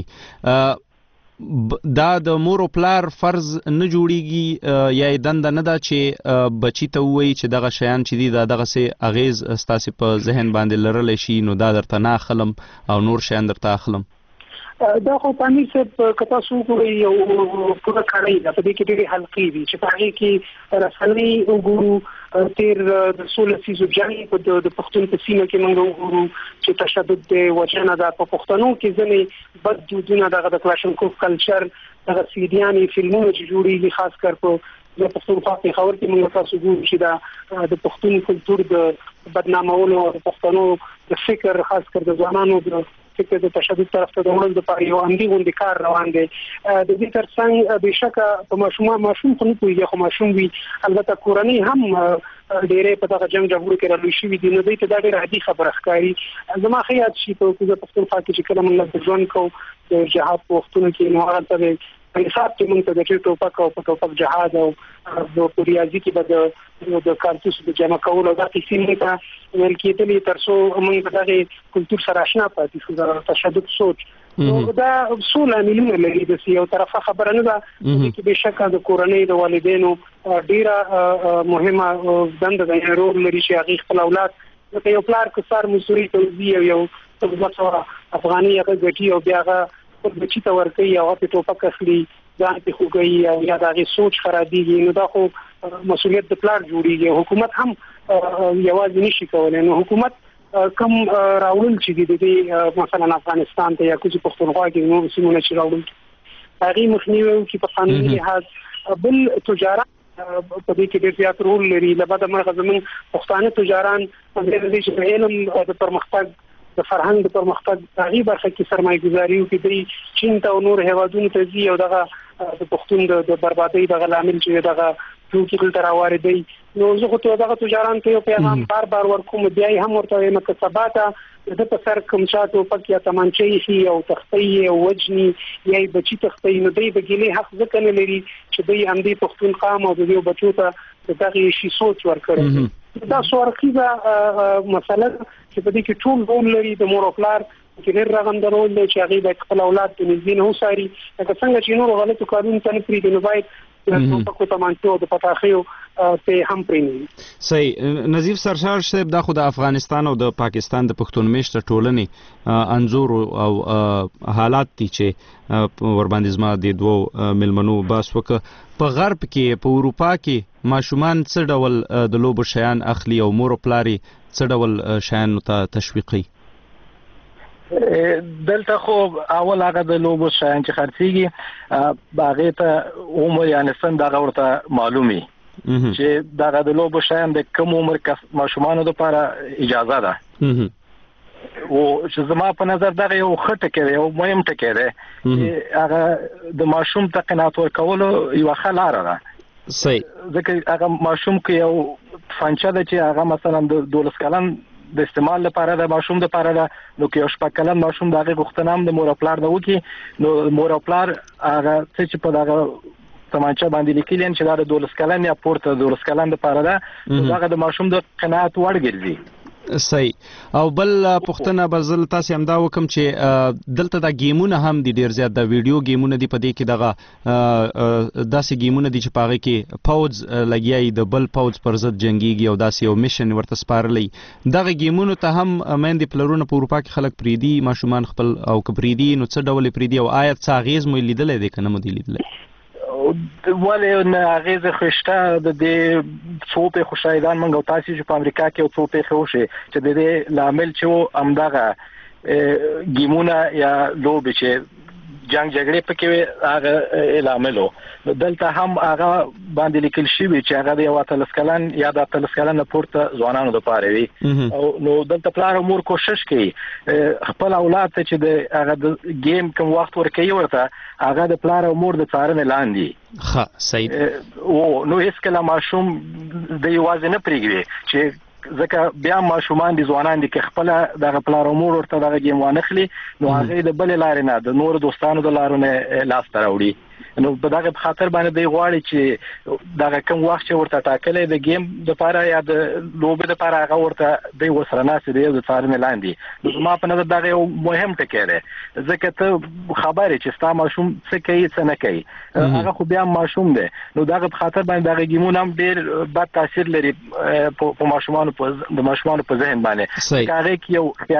رانوړي دا د مور او پلار فرض نه جوړیږي یا دنده نه ده چې بچی ته وایي چې دغه شیان چې دي دغه سه اغیز ستاسو په ذهن باندې لرل شي نو دا درته نه اخلم او نور شیان درته اخلم دا خو پامیر صاحب کتا سو کوي یو پوره کاری دا په دې کې ډېری حلقې دي چې په هغه کې رسنۍ وګورو تیر د 16 سیزو جنګ په پښتون په سیمه کې موږ وګورو چې تشدد د وجنه د پښتنو کې ځنې بد دودونه د کلاشنکوف کلچر د سیدیاني فلمونو چې جوړیږي خاص کر په د پښتونخوا په خبر کې موږ تاسو ګورو چې دا د پښتون کلچر د بدنامولو او پښتنو د فکر خاص کر د ځوانانو د فکر د تشدد طرف ته دورل د پاره یو اندي غونډه کار روان دي د دې ترڅنګ بشکه په ماشوم په نوې خو ماشوم وي البته کورنۍ هم ډېرې په دغه جنگ جګړو کې راځي شي دي نو دوی ته دا ډېر عادي خبره ښکاري زما خیال شي په کوزه پښتونخوا کې چې کله موږ د ژوند کو د جهاد په وختونو کې نو هغه ته په حساب کې موږ ته د ټوپک او ټوپک جهاد او د ریاضي کې د کارتوس د جمع کولو د قسمه ته ویل کېدلی ترڅو موږ دغه کلچر سره آشنا پاتې شو د تشدد سوچ نو دا اصول عاملونه لري د یو طرفه خبره نه ده چې بشکه د کورنۍ د والدینو ډیره مهمه دنده د رول لري چې هغه خپل اولاد د یو پلار کسار مزوري توزیع یو څه افغاني هغه ګټي او بیا هغه بچی ته ورکي او په ټوپک اخلي ځان په خوګي او یا دغه سوچ خرابيږي نو دا خو مسؤلیت د پلار جوړیږي حکومت هم یوازې نشي کولای نو حکومت کم راول چې د مثلا افغانستان ته یا کوم پښتونخوا کې نو سیمونه چې راول هغه مخنیوي کې په قانوني لحاظ بل تجارت په دې کې ډېر زیات رول لري لبعد مرغه زمون پښتانه تجاران په دې چې علم د پرمختګ د فرهنګ د پرمختګ هغه برخه کې سرمایه گذاري او کې د چین ته او نور هیوادونو ته ځي او دغه د پښتون د بربادۍ دغه لامل چې دغه ټول تر واردي نو زه خو دغه تجاران ته یو پیغام بار ورکوم بیا هم ورته مکتسبات د په سر کوم چاته پکې تمانچې شي او تختې او وجني یا بچی تختې نو دوی بګلې حق ځکه نه لري چې دوی هم د پښتون قام او د یو بچو ته دغه شي سوچ ورکړي دا سوارخیزه مسله چې په دې کې ټول رول لري د مور او پلار چې ډېر رغنده رول دی چې هغه د خپل اولاد په نږدې نه وساري لکه څنګه چې نور غلطو کارونو ته نه پریږدي نو باید ټوپکو تمانچو د پټاخیو ته هم پرېني. صحیح. نظیف سرشار صاحب دا خو د افغانستان او د پاکستان د پښتون میشته ټولنې انزور او حالات دي چې ورباندې زما د دوو ملمنو باس وکړه. په غرب کې په اروپا کې ماشومان څه ډول د لوبو شیان اخلي او مور او پلار څه ډول شیانو ته تشویقي؟ دلته خو اول هغه د لوبو شیان چې خرڅيږي هغه ته عمر یعنی سن دغه ورته معلومي چې دغه د لوبو شیان د کم عمر ماشومانو لپاره اجازه ده. او چې زما په نظر دغه یو خټه کې یو مهم ټکی دی چې هغه د ماشوم ته قناعت ورکولو یو خلاره ده. صحیح. ځکه هغه ماشوم کې یو فنچه ده چې هغه مثلا د 12 کلن د استعمال لپاره د ماشوم لپاره ده، نو کې یو شپږ کلن ماشوم دغه غوښتنه هم د مور او پلار نه وکي، نو مور او پلار هغه چې په دغه تمانچه باندې لیکلي چې دا د 12 کلن یا پورته 12 کلن لپاره ده، هغه د ماشوم د قناعت وړ ګرځي. صحیح. او بل پښتنه بزل تاسو هم دا وکم چې دلته دا گیمونه هم دي ډیر زیات د ویډیو گیمونه دي په دې کې دغه داسې گیمونه دي چې پاغه کې پاوز لګیای د بل پاوز پر ضد جنگيږي او داسې یو میشن ورته سپارلې. دغه گیمونو ته هم مېندې پلرونه په اروپا کې خلک پریدي ماشومان خپل او کپریدي، نو څه ډول پریدي او آیا څه اغیز مو لیدلې دي کنه مو دی لیدلې؟ ولې نه اغیز خوشته د دې څوپې خوشایدان منګو تاسو چې په امریکا کې او څوپې خوشي چې د دې لامل چې امداغه گیمونه یا لوبې چې جنگ جګړې پکې هغه لاملو دلته هم هغه باندې لیکل شوی چې هغه د یو اتلسکلن یا د اتلسکلن پورته ځوانانو لپاره وي، او نو دلته پلار امور کوشش کوي خپل اولاد ته چې د هغه د گیم کوم وخت ورکوي ورته هغه د پلار امور د څارنې لاندې. ښه صحیح. او نو هیڅ کله ماشوم د یوازې نه پریږدي چې ځکه بیا ماشومان دي ځوانان دي کې خپل د پلار امور ورته دغه گیم وانخلي، نو هغه د بل لارې نه د نور دوستانو د لارو نه لاس تراوړي. نو په دغه خاطر باندې دی غواړي چې دغه کوم وخت چې ورته ټاکلې د گیم د لپاره یا د لوبې لپاره هغه ورته دی وسره ناس دی د څارنې لاندې. نو ما په نظر دغه یو مهم ټکی دی ځکه ته خبره چې ستا ماشوم څه کوي څه نه کوي هغه خو بیا ماشوم دی، نو دغه خاطر باندې دغه گیمونه هم ډیر بد تاثیر لري په ماشومان د ماشومان په ذهن باندې. هغه کې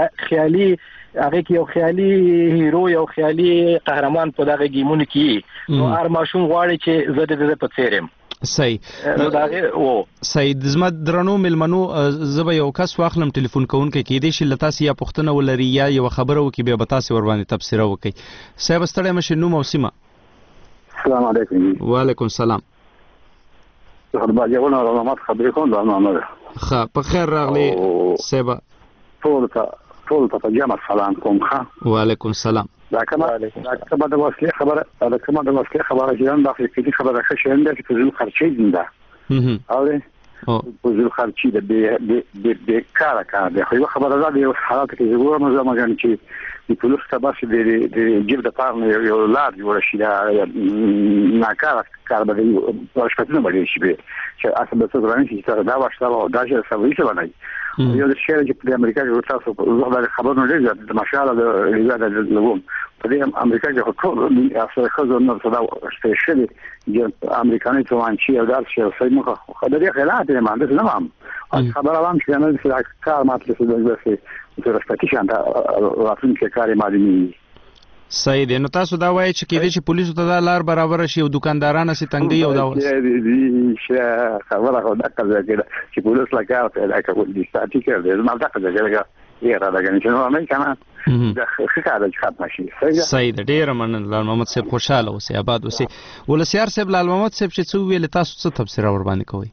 یو خیالي هیرو یو خیالي قهرمان په دغه گیمونه کې، نو هر ماشوم غواړي چې زه د دې په څیر یم. صحیح. صحیح. زما درنو ملمنو زبا یو کس واخلم ټلیفون کوونکی کې دي چې لتاسي یا پښتنه ولري یا یو خبره وکي به تاسو ور باندې تبصره وکي. صاحب ستړی مشه نو موسمه. السلام علیکم. وعلیکم السلام. خبرونه علامات خبرې کوم دا نه. ښه په خیر راغلی صاحب. ټول ته جمع سلام کوم. ښه. وعلیکم السلام. دا کومه د وسلې خبره چې دا فکري خبره ښه شنده چې په خرچې دي او په ځل خرچې د کار د خو خبره ده یو حالت کې زګور مزه چې د پولیس تباسي د جيب د پارن یو لار جوړ شي دا ناکاره کار به پښتنه باندې شي چې اصل د څه غوښنه چې دا واښه دا چې سوي څه باندې یو د شهر چې په امریکا کې تاسو زه خبرونه لري د ماشاءالله د ریاض د لوم په دې امریکا کې ټول اصل خزر نو صدا سپیشلی د امریکاني توانچی او دار شي سې مخه خبرې خلات نه مانده نه مام خبر عوام چې نه د کار ماته څه د زه راستي شانته راتلون کې کار مالي. صحیح دی. نو تاسو دا وایي چې کېدې چې پولیسو ته دا لار برابر شي او دکاندارانو سي تنګي او دا دي خبره خو دا کړه چې پولیس لا کار ته دا کوي د ستاتیکر دی ما دا کړه یې را لګنی چې نو مې کنه دا ښه چې ختم شي. صحیح دی. ډیر مننه لال محمد صاحب، خوشاله اوسئ، آباد اوسئ. ولسیار صاحب لال محمد صاحب چې څو ویل تاسو څه تفسیر ور باندې کوئ؟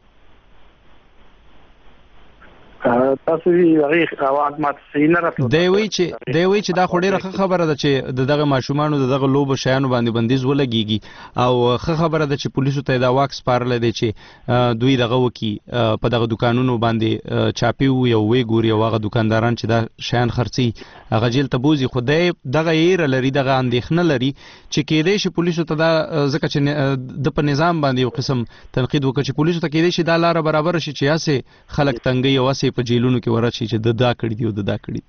تاسو یې اواز مات سینه راځي. دی وی چې دا خو ډیره خبره ده چې دغه ماشومانو دغه لوب شیانو باندې بندیز ولګيږي او ښه خبره ده چې پولیسو ته دا واکس پارل دي چې دوی دغه وکي په دغه دکانونو باندې چاپی یو وی ګوري او هغه دکانداران چې دا شیان خرڅي هغه جیل ته بوزي. خو دغه یې لري دغه اندېښنه لري چې کېدې شي پولیسو ته دا ځکه چې د په نظام باندې یو قسم تنقید وکړي چې پولیسو ته کېدې شي دا لار برابر شي چې اسه خلک تنګي او اسه په جیلونو کې ورشي چې دا کړی دی او دا کړی.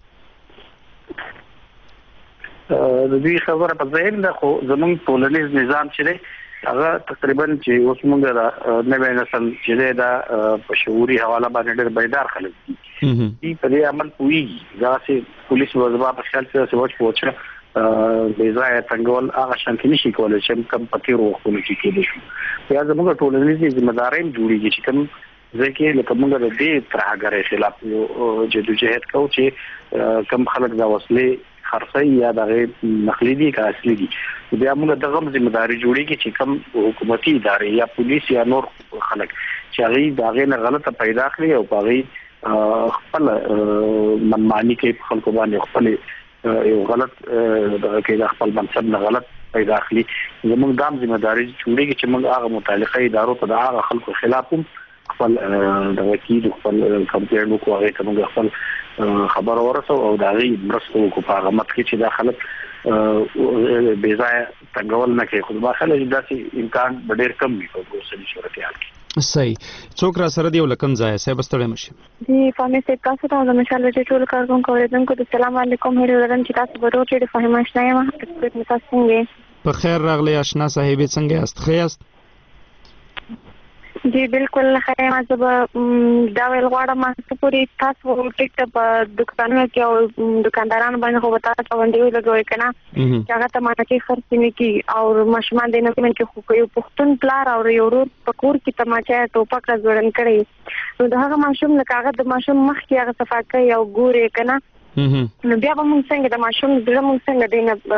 د دې خبره په ځین ده خو زمونږ ټولنیز نظام چې هغه تقریبا چې اوس موږ دا نوې نسل چې دا په شعوري حواله باندې ډېر بیدار خلک دي په دې عمل کوي دا چې پولیس وظیفه په خیال سره وچ پوښه د ځای څنګهول هغه شانتي نشي کولای چې کم پکې وروخونه چې کېږي شو یا زموږ ټولنیزه ذمہ داري جوړیږي چې کوم ځکه لکه موږ د دې ترهګرۍ خلاف یو جدوجہد کوو چې کم خلک دا وسلې خرڅي یا د نقلي دي کا اصلي دي بیا موږ دغه ذمہ داري جوړیږي چې کم حکومتي ادارې یا پولیس یا نور خلک چې هغه دغه نه غلطه پیدا کړی او هغه خپل منمانی کې خلکو باندې خپل یو غلط کې خپل منصب نه غلط پیدا کړی زموږ دام ذمہ داري جوړیږي چې موږ هغه متعلقه ادارو ته د هغه خلکو خلاف خپل د وکیل خپل کمپیوټر کو هغه ته موږ خپل خبر ورسو او دا غي مرستو کو په هغه مت کې چې دا خلک بې ځای څنګهول نه کوي خو دا خلک داسې امکان ډېر کم وي په اوسنۍ صورتحال کې صحیح څوک را سره دی ولکم ځای صاحب ستړی مشه جی فهمه سے تاسو ته د مشال د ټول کارکونکو اوریدونکو السلام علیکم هیله لرم چې تاسو به ټول د فهم آشنا یم تاسو څنګه په خیر راغلی آشنا صاحب څنګه است خیاست جی بالکل خیر ما زب دا ویل غواړم چې پوری تاسو ټیک په دکانونو کې او دکاندارانو باندې خو تاسو باندې لګوي کنه چې هغه ته مانه کې خرڅ نه کی او مشمان دینه کې خو یو پښتون پلار او یو ورور پکور کې تماچا ټوپک راځورن کړی نو دا هغه ماشوم نه کاغذ د ماشوم مخ کې هغه صفا کوي او ګوري کنه نو بیا به موږ څنګه د ماشوم د موږ څنګه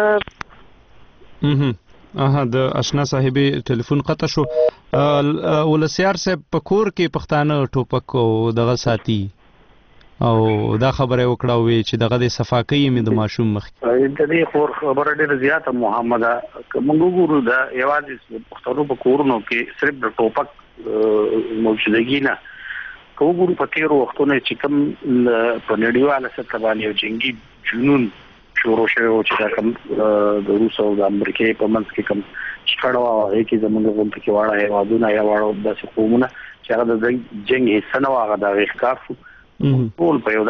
دینه د آشنا صاحبي ټلیفون قطع شو ولسیار صاحب پکور کې پښتانه ټوپک او دغه ساتي او دا خبره وکړه وی چې دغه د صفاقي مې د ماشوم مخ د دې خور خبره ډیره زیاته محمد موږ ګورو دا یوازې پښتنو په کورونو کې صرف د ټوپک موجودګي نه کوم په تیرو وختونو چې کوم په نړیواله سطح باندې جنگي جنون شروع شوی چې دا کوم د روس او د امریکای په منځ کې کوم شخړه واغې کې زموږ غونډه کې واړه هیوادونه یا واړه د قومونه چې هغه د جنگ حصہ نه واغه د ښکار ټول په یو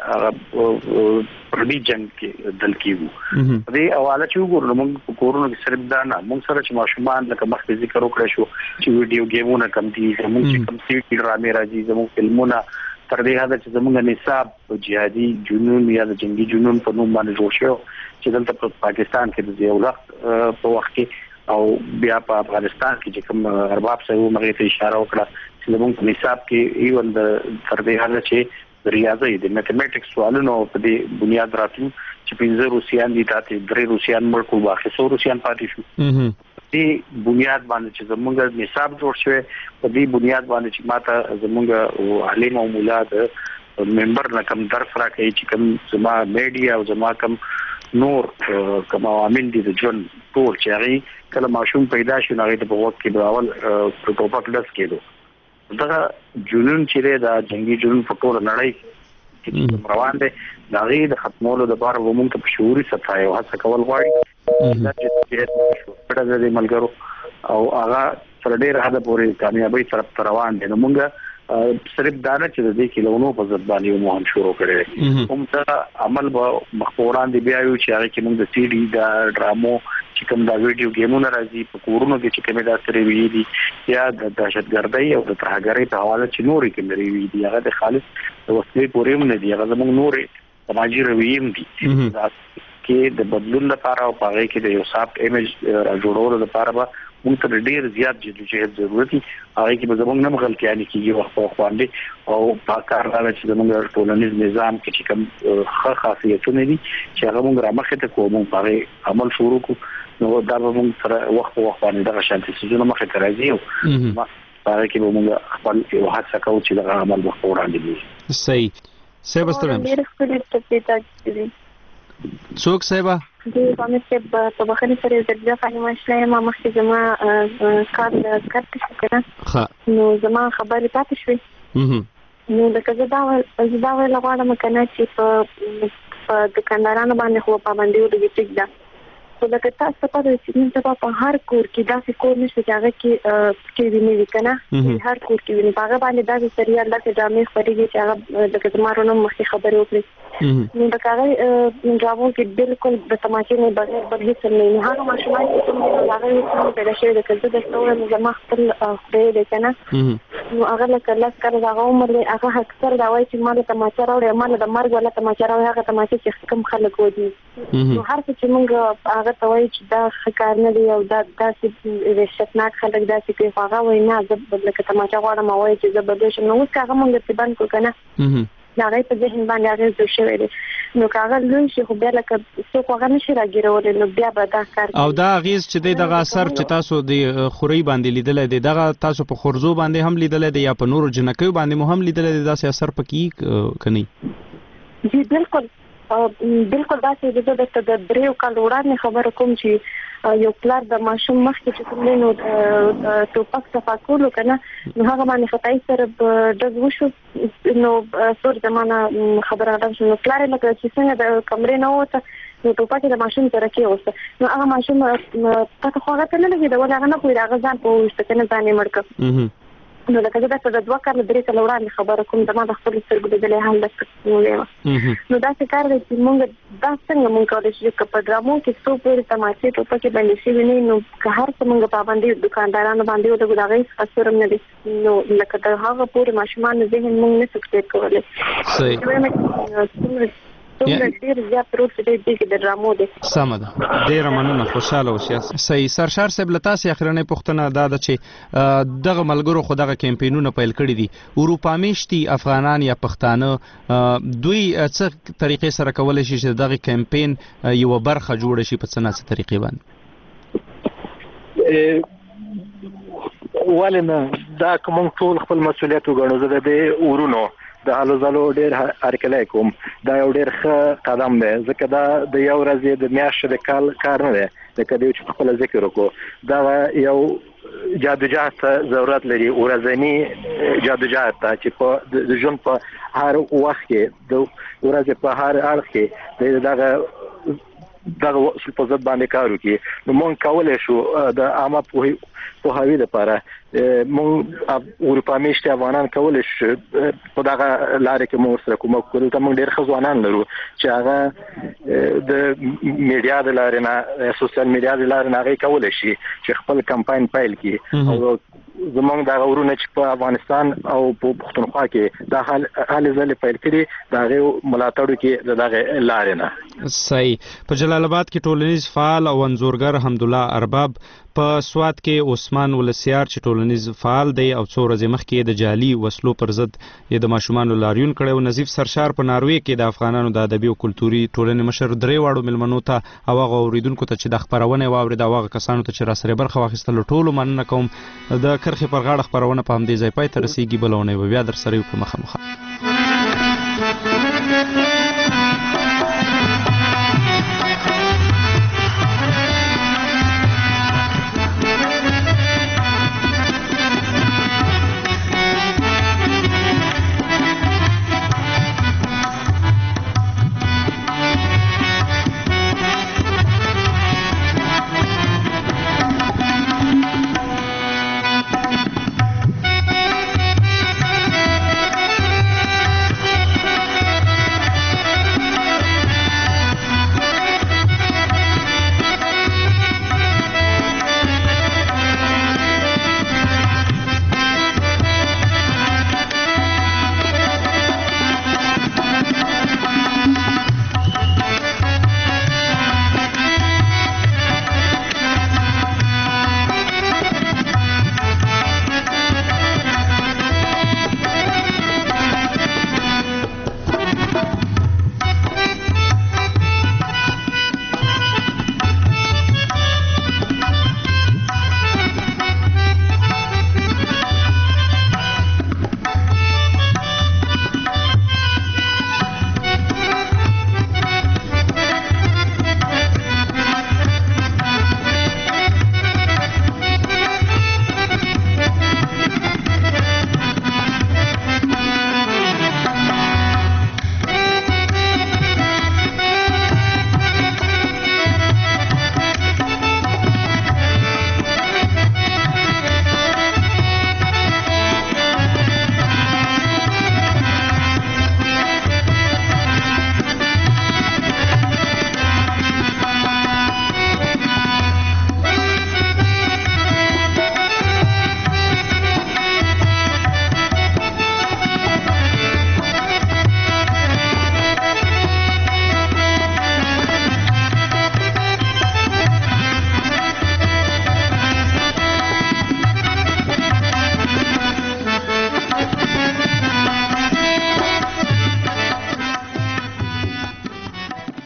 داسې پردي جنگ کې دل کېږو دې حواله چې وګورو موږ کورونو کې صرف دا نه موږ سره چې ماشومان لکه مخکې ذکر وکړ شو چې ویډیو گیمونه کم دي موږ چې کم سی وی ډرامې راځي زموږ فلمونه تر دې حد چې زموږ نصاب جهادي جنون یا د جنگي جنون په نوم باندې جوړ شو چې دلته په پاکستان کې د یو وخت په وخت کې او بیا په افغانستان کې چې کوم ارباب سره مغه ته اشاره وکړه چې زموږ نصاب کې ایون د تر دې حد چې ریاضي د میتھمیټکس سوالونو په دې بنیاد راتلو چې 15 روسیان دي تاسو 3 روسیان مړ کول واخې 100 روسیان پاتې شو دې بنیاد باندې چې زموږ نصاب جوړ شوی په دې بنیاد باندې چې ماته زموږ عالم او مولا د ممبر نه کم درس راکړي چې کوم زما میډیا او زما کم نور کوم عوامل دي د ژوند ټول چې هغه کله ماشوم پیدا شي هغه د وخت کې د اول ټوپک داس کېدو دا جنون چې دا جنگي جنون په ټول نړۍ کې روان دي دا غي د ختمولو لپاره ومنځ په شعوري سطح یو هڅه کول غواړي دا چې په دې ملګرو او هغه تر ډېر حد پورې کامیابی طرف روان دي نو موږ صرف دا نه چې د دې کلونو په ځد باندې مو هم شروع کړي کوم دا عمل به مخوران دي بیا یو چې هغه کې موږ د سي ډي دا ډرامو چې کوم دا ویډیو گیمونه راځي په کورونو کې چې کومه دا سره وی دي یا د دهشتګردۍ او د ترهګرۍ په حواله چې نورې کومې وی دي هغه د خالص د وسلې پورې نه دي هغه زموږ نورې سماجی رویم دي دا کې د بدلون لپاره او هغه کې د یو سافټ ایمیج را جوړولو لپاره به موږ ته ډېر زیات جدوجہد ضرورت دي هغه کې به زموږ نه غلطیانې کیږي وخت په باندې او پاکار راځي چې زموږ ټولنیز نظام کې چې کوم خاصیتونه دي چې هغه موږ رامخې ته کوو په عمل شروع کوو نو دا به موږ سره وخت باندې دغه شانتي سيزونه مخې ته راځي او هغه کې به موږ خپل یو هڅه کوو چې دغه عمل به وړاندې وي صحیح سیب استرم څوک سیبا د فامي سیب په بخښنې سره زړه فاهمه شلای ما مخکې زما کار کارت شو کنه نو زما خبرې پاتې شوې نو د کزه دا ویل غواړم کنه چې په دکاندارانو باندې خو پابندي ولګي چې دا خو لکه تاسو په دې چې نن په هر کور کې داسې کور نشته چې هغه کې ویني کنه هر کور کې ویني هغه باندې داسې سریال داسې ډرامې خوريږي چې هغه د کتمارونو مخکې خبرې وکړي نو دا کار ډرامو کې بالکل د تماشې نه بغیر هیڅ نه هغه ماشومان چې هغه پیدا شوی د کلتور د ټول زما خپل خپل دی کنه نو هغه لکه لاس کار دا عمر هغه اکثر دا وایي چې مال تماشا راوړي مال د مرګ ولا تماشا راوړي هغه تماشا چې کوم خلک ودی نو هر څه چې موږ هغه ته وایي چې دا ښکار نه دی او دا داسې وحشتناک خلک داسې کوي هغه وایي نه زه لکه تماشا غواړم او وایي چې زه به دوی شم نو اوس هغه موږ ته بند کړو کنه دا غي په ذهن باندې هغه څه شوی دی نو هغه لوی شي خو بیا لکه څوک هغه نشي راګیرول نو بیا به دا کار او دا غیز چې دغه اثر چې تاسو د خوري باندې لیدل دي دغه تاسو په خورزو باندې هم لیدل دي یا په نورو جنکو باندې مو هم لیدل دي دا اثر پکې کني جی بالکل دا چې د دریو کال وړاندې خبره کوم چې یو پلار د ماشوم مخکې چې کوم نو ټوپک صفا کولو کنه نو هغه باندې خدای سره د وشو نو سور زمانہ خبره راځي نو پلار لکه چې څنګه د کمرې نه وته نو ټوپک د ماشوم سره کې اوسه نو هغه ماشوم پته خو هغه ته نه لګي دا ولا هغه نه کوي هغه ځان په وشته کنه ځان مړک نو لکه دا د دوه کال درې کال وړاندې خبره کوم زما د خپل سترګو د دلې حال لکه نو دا څه کار دی چې موږ دا څنګه موږ کولای شو چې په ډرامو کې څو پورې تماشې ټوپک کې باندې شي نه نو که هر څه موږ پابندي دکاندارانو باندې د غوډاغې اثر نه دي نو لکه دا هغه پورې ماشومان ذهن موږ نه سکتې کولای صحیح ډیر زیات پروت دی چې د ډرامو دی سمه ده ډیر مننه خوشاله اوسئ صحیح سرشار صاحب لتاسي اخرنه پښتنه دا د چې دغه ملګرو خو دغه کمپینونه پیل کړی دي اروپا میشتي افغانان یا پښتانه دوی څه طریقې سره کولای شي چې دغه کمپین یو برخه جوړ شي په څه طریقې باندې ولنه دا کوم ټول خپل مسولیت وګڼو زه د ورونو د حالو زلو ډیر هرکلی کوم دا یو ډیر ښه قدم دی ځکه دا د یو ورځې د میاشتې د کار نه دی لکه دی چې خپل ذکر وکړو دا یو جادوجات ضرورت لري ورځنی جادوجات چې په د ژوند په هر وخت کې د ورځې په هر اړخ کې دغه اصول په ضد باندې کار وکړي نو مونږ کولای شو د عامه پوهاوي لپاره مونږ اروپا میشتي افغانان کولای شو په دغه لارې کې مونږ سره کومک وکړو ته مونږ ډېر ښه ځوانان لرو چې هغه د میډیا د لارې نه سوشل میډیا د لارې نه هغه کولای شي چې خپل کمپاین پیل کړي او زمونږ د غورونه چې په افغانستان او په پښتونخوا کې د حال ځلې پیل کړي د هغه ملاتړو کې دغه لارې نه صحیح په جلال آباد کې ټولنیز فعال او انځورګر حمدالله ارباب په سواد کې عثمان ولسیار چې ټولنیز فعال دی او څو ورځې مخکې د جعلي وسلو پر ضد د ماشومانو لاریون کړی او نظیف سرشار په ناروې کې د افغانانو د ادبي او کلتوري ټولنې مشر درې واړو ملمنو ته او هغه اوریدونکو ته چې د خبرونه واورید او هغه کسانو ته چې را سره برخه واخیستل ټولو مننه کوم د کرخې پر غاړه خبرونه په همدې ځای پای ته رسیږي بلونه بیا در سره په مخه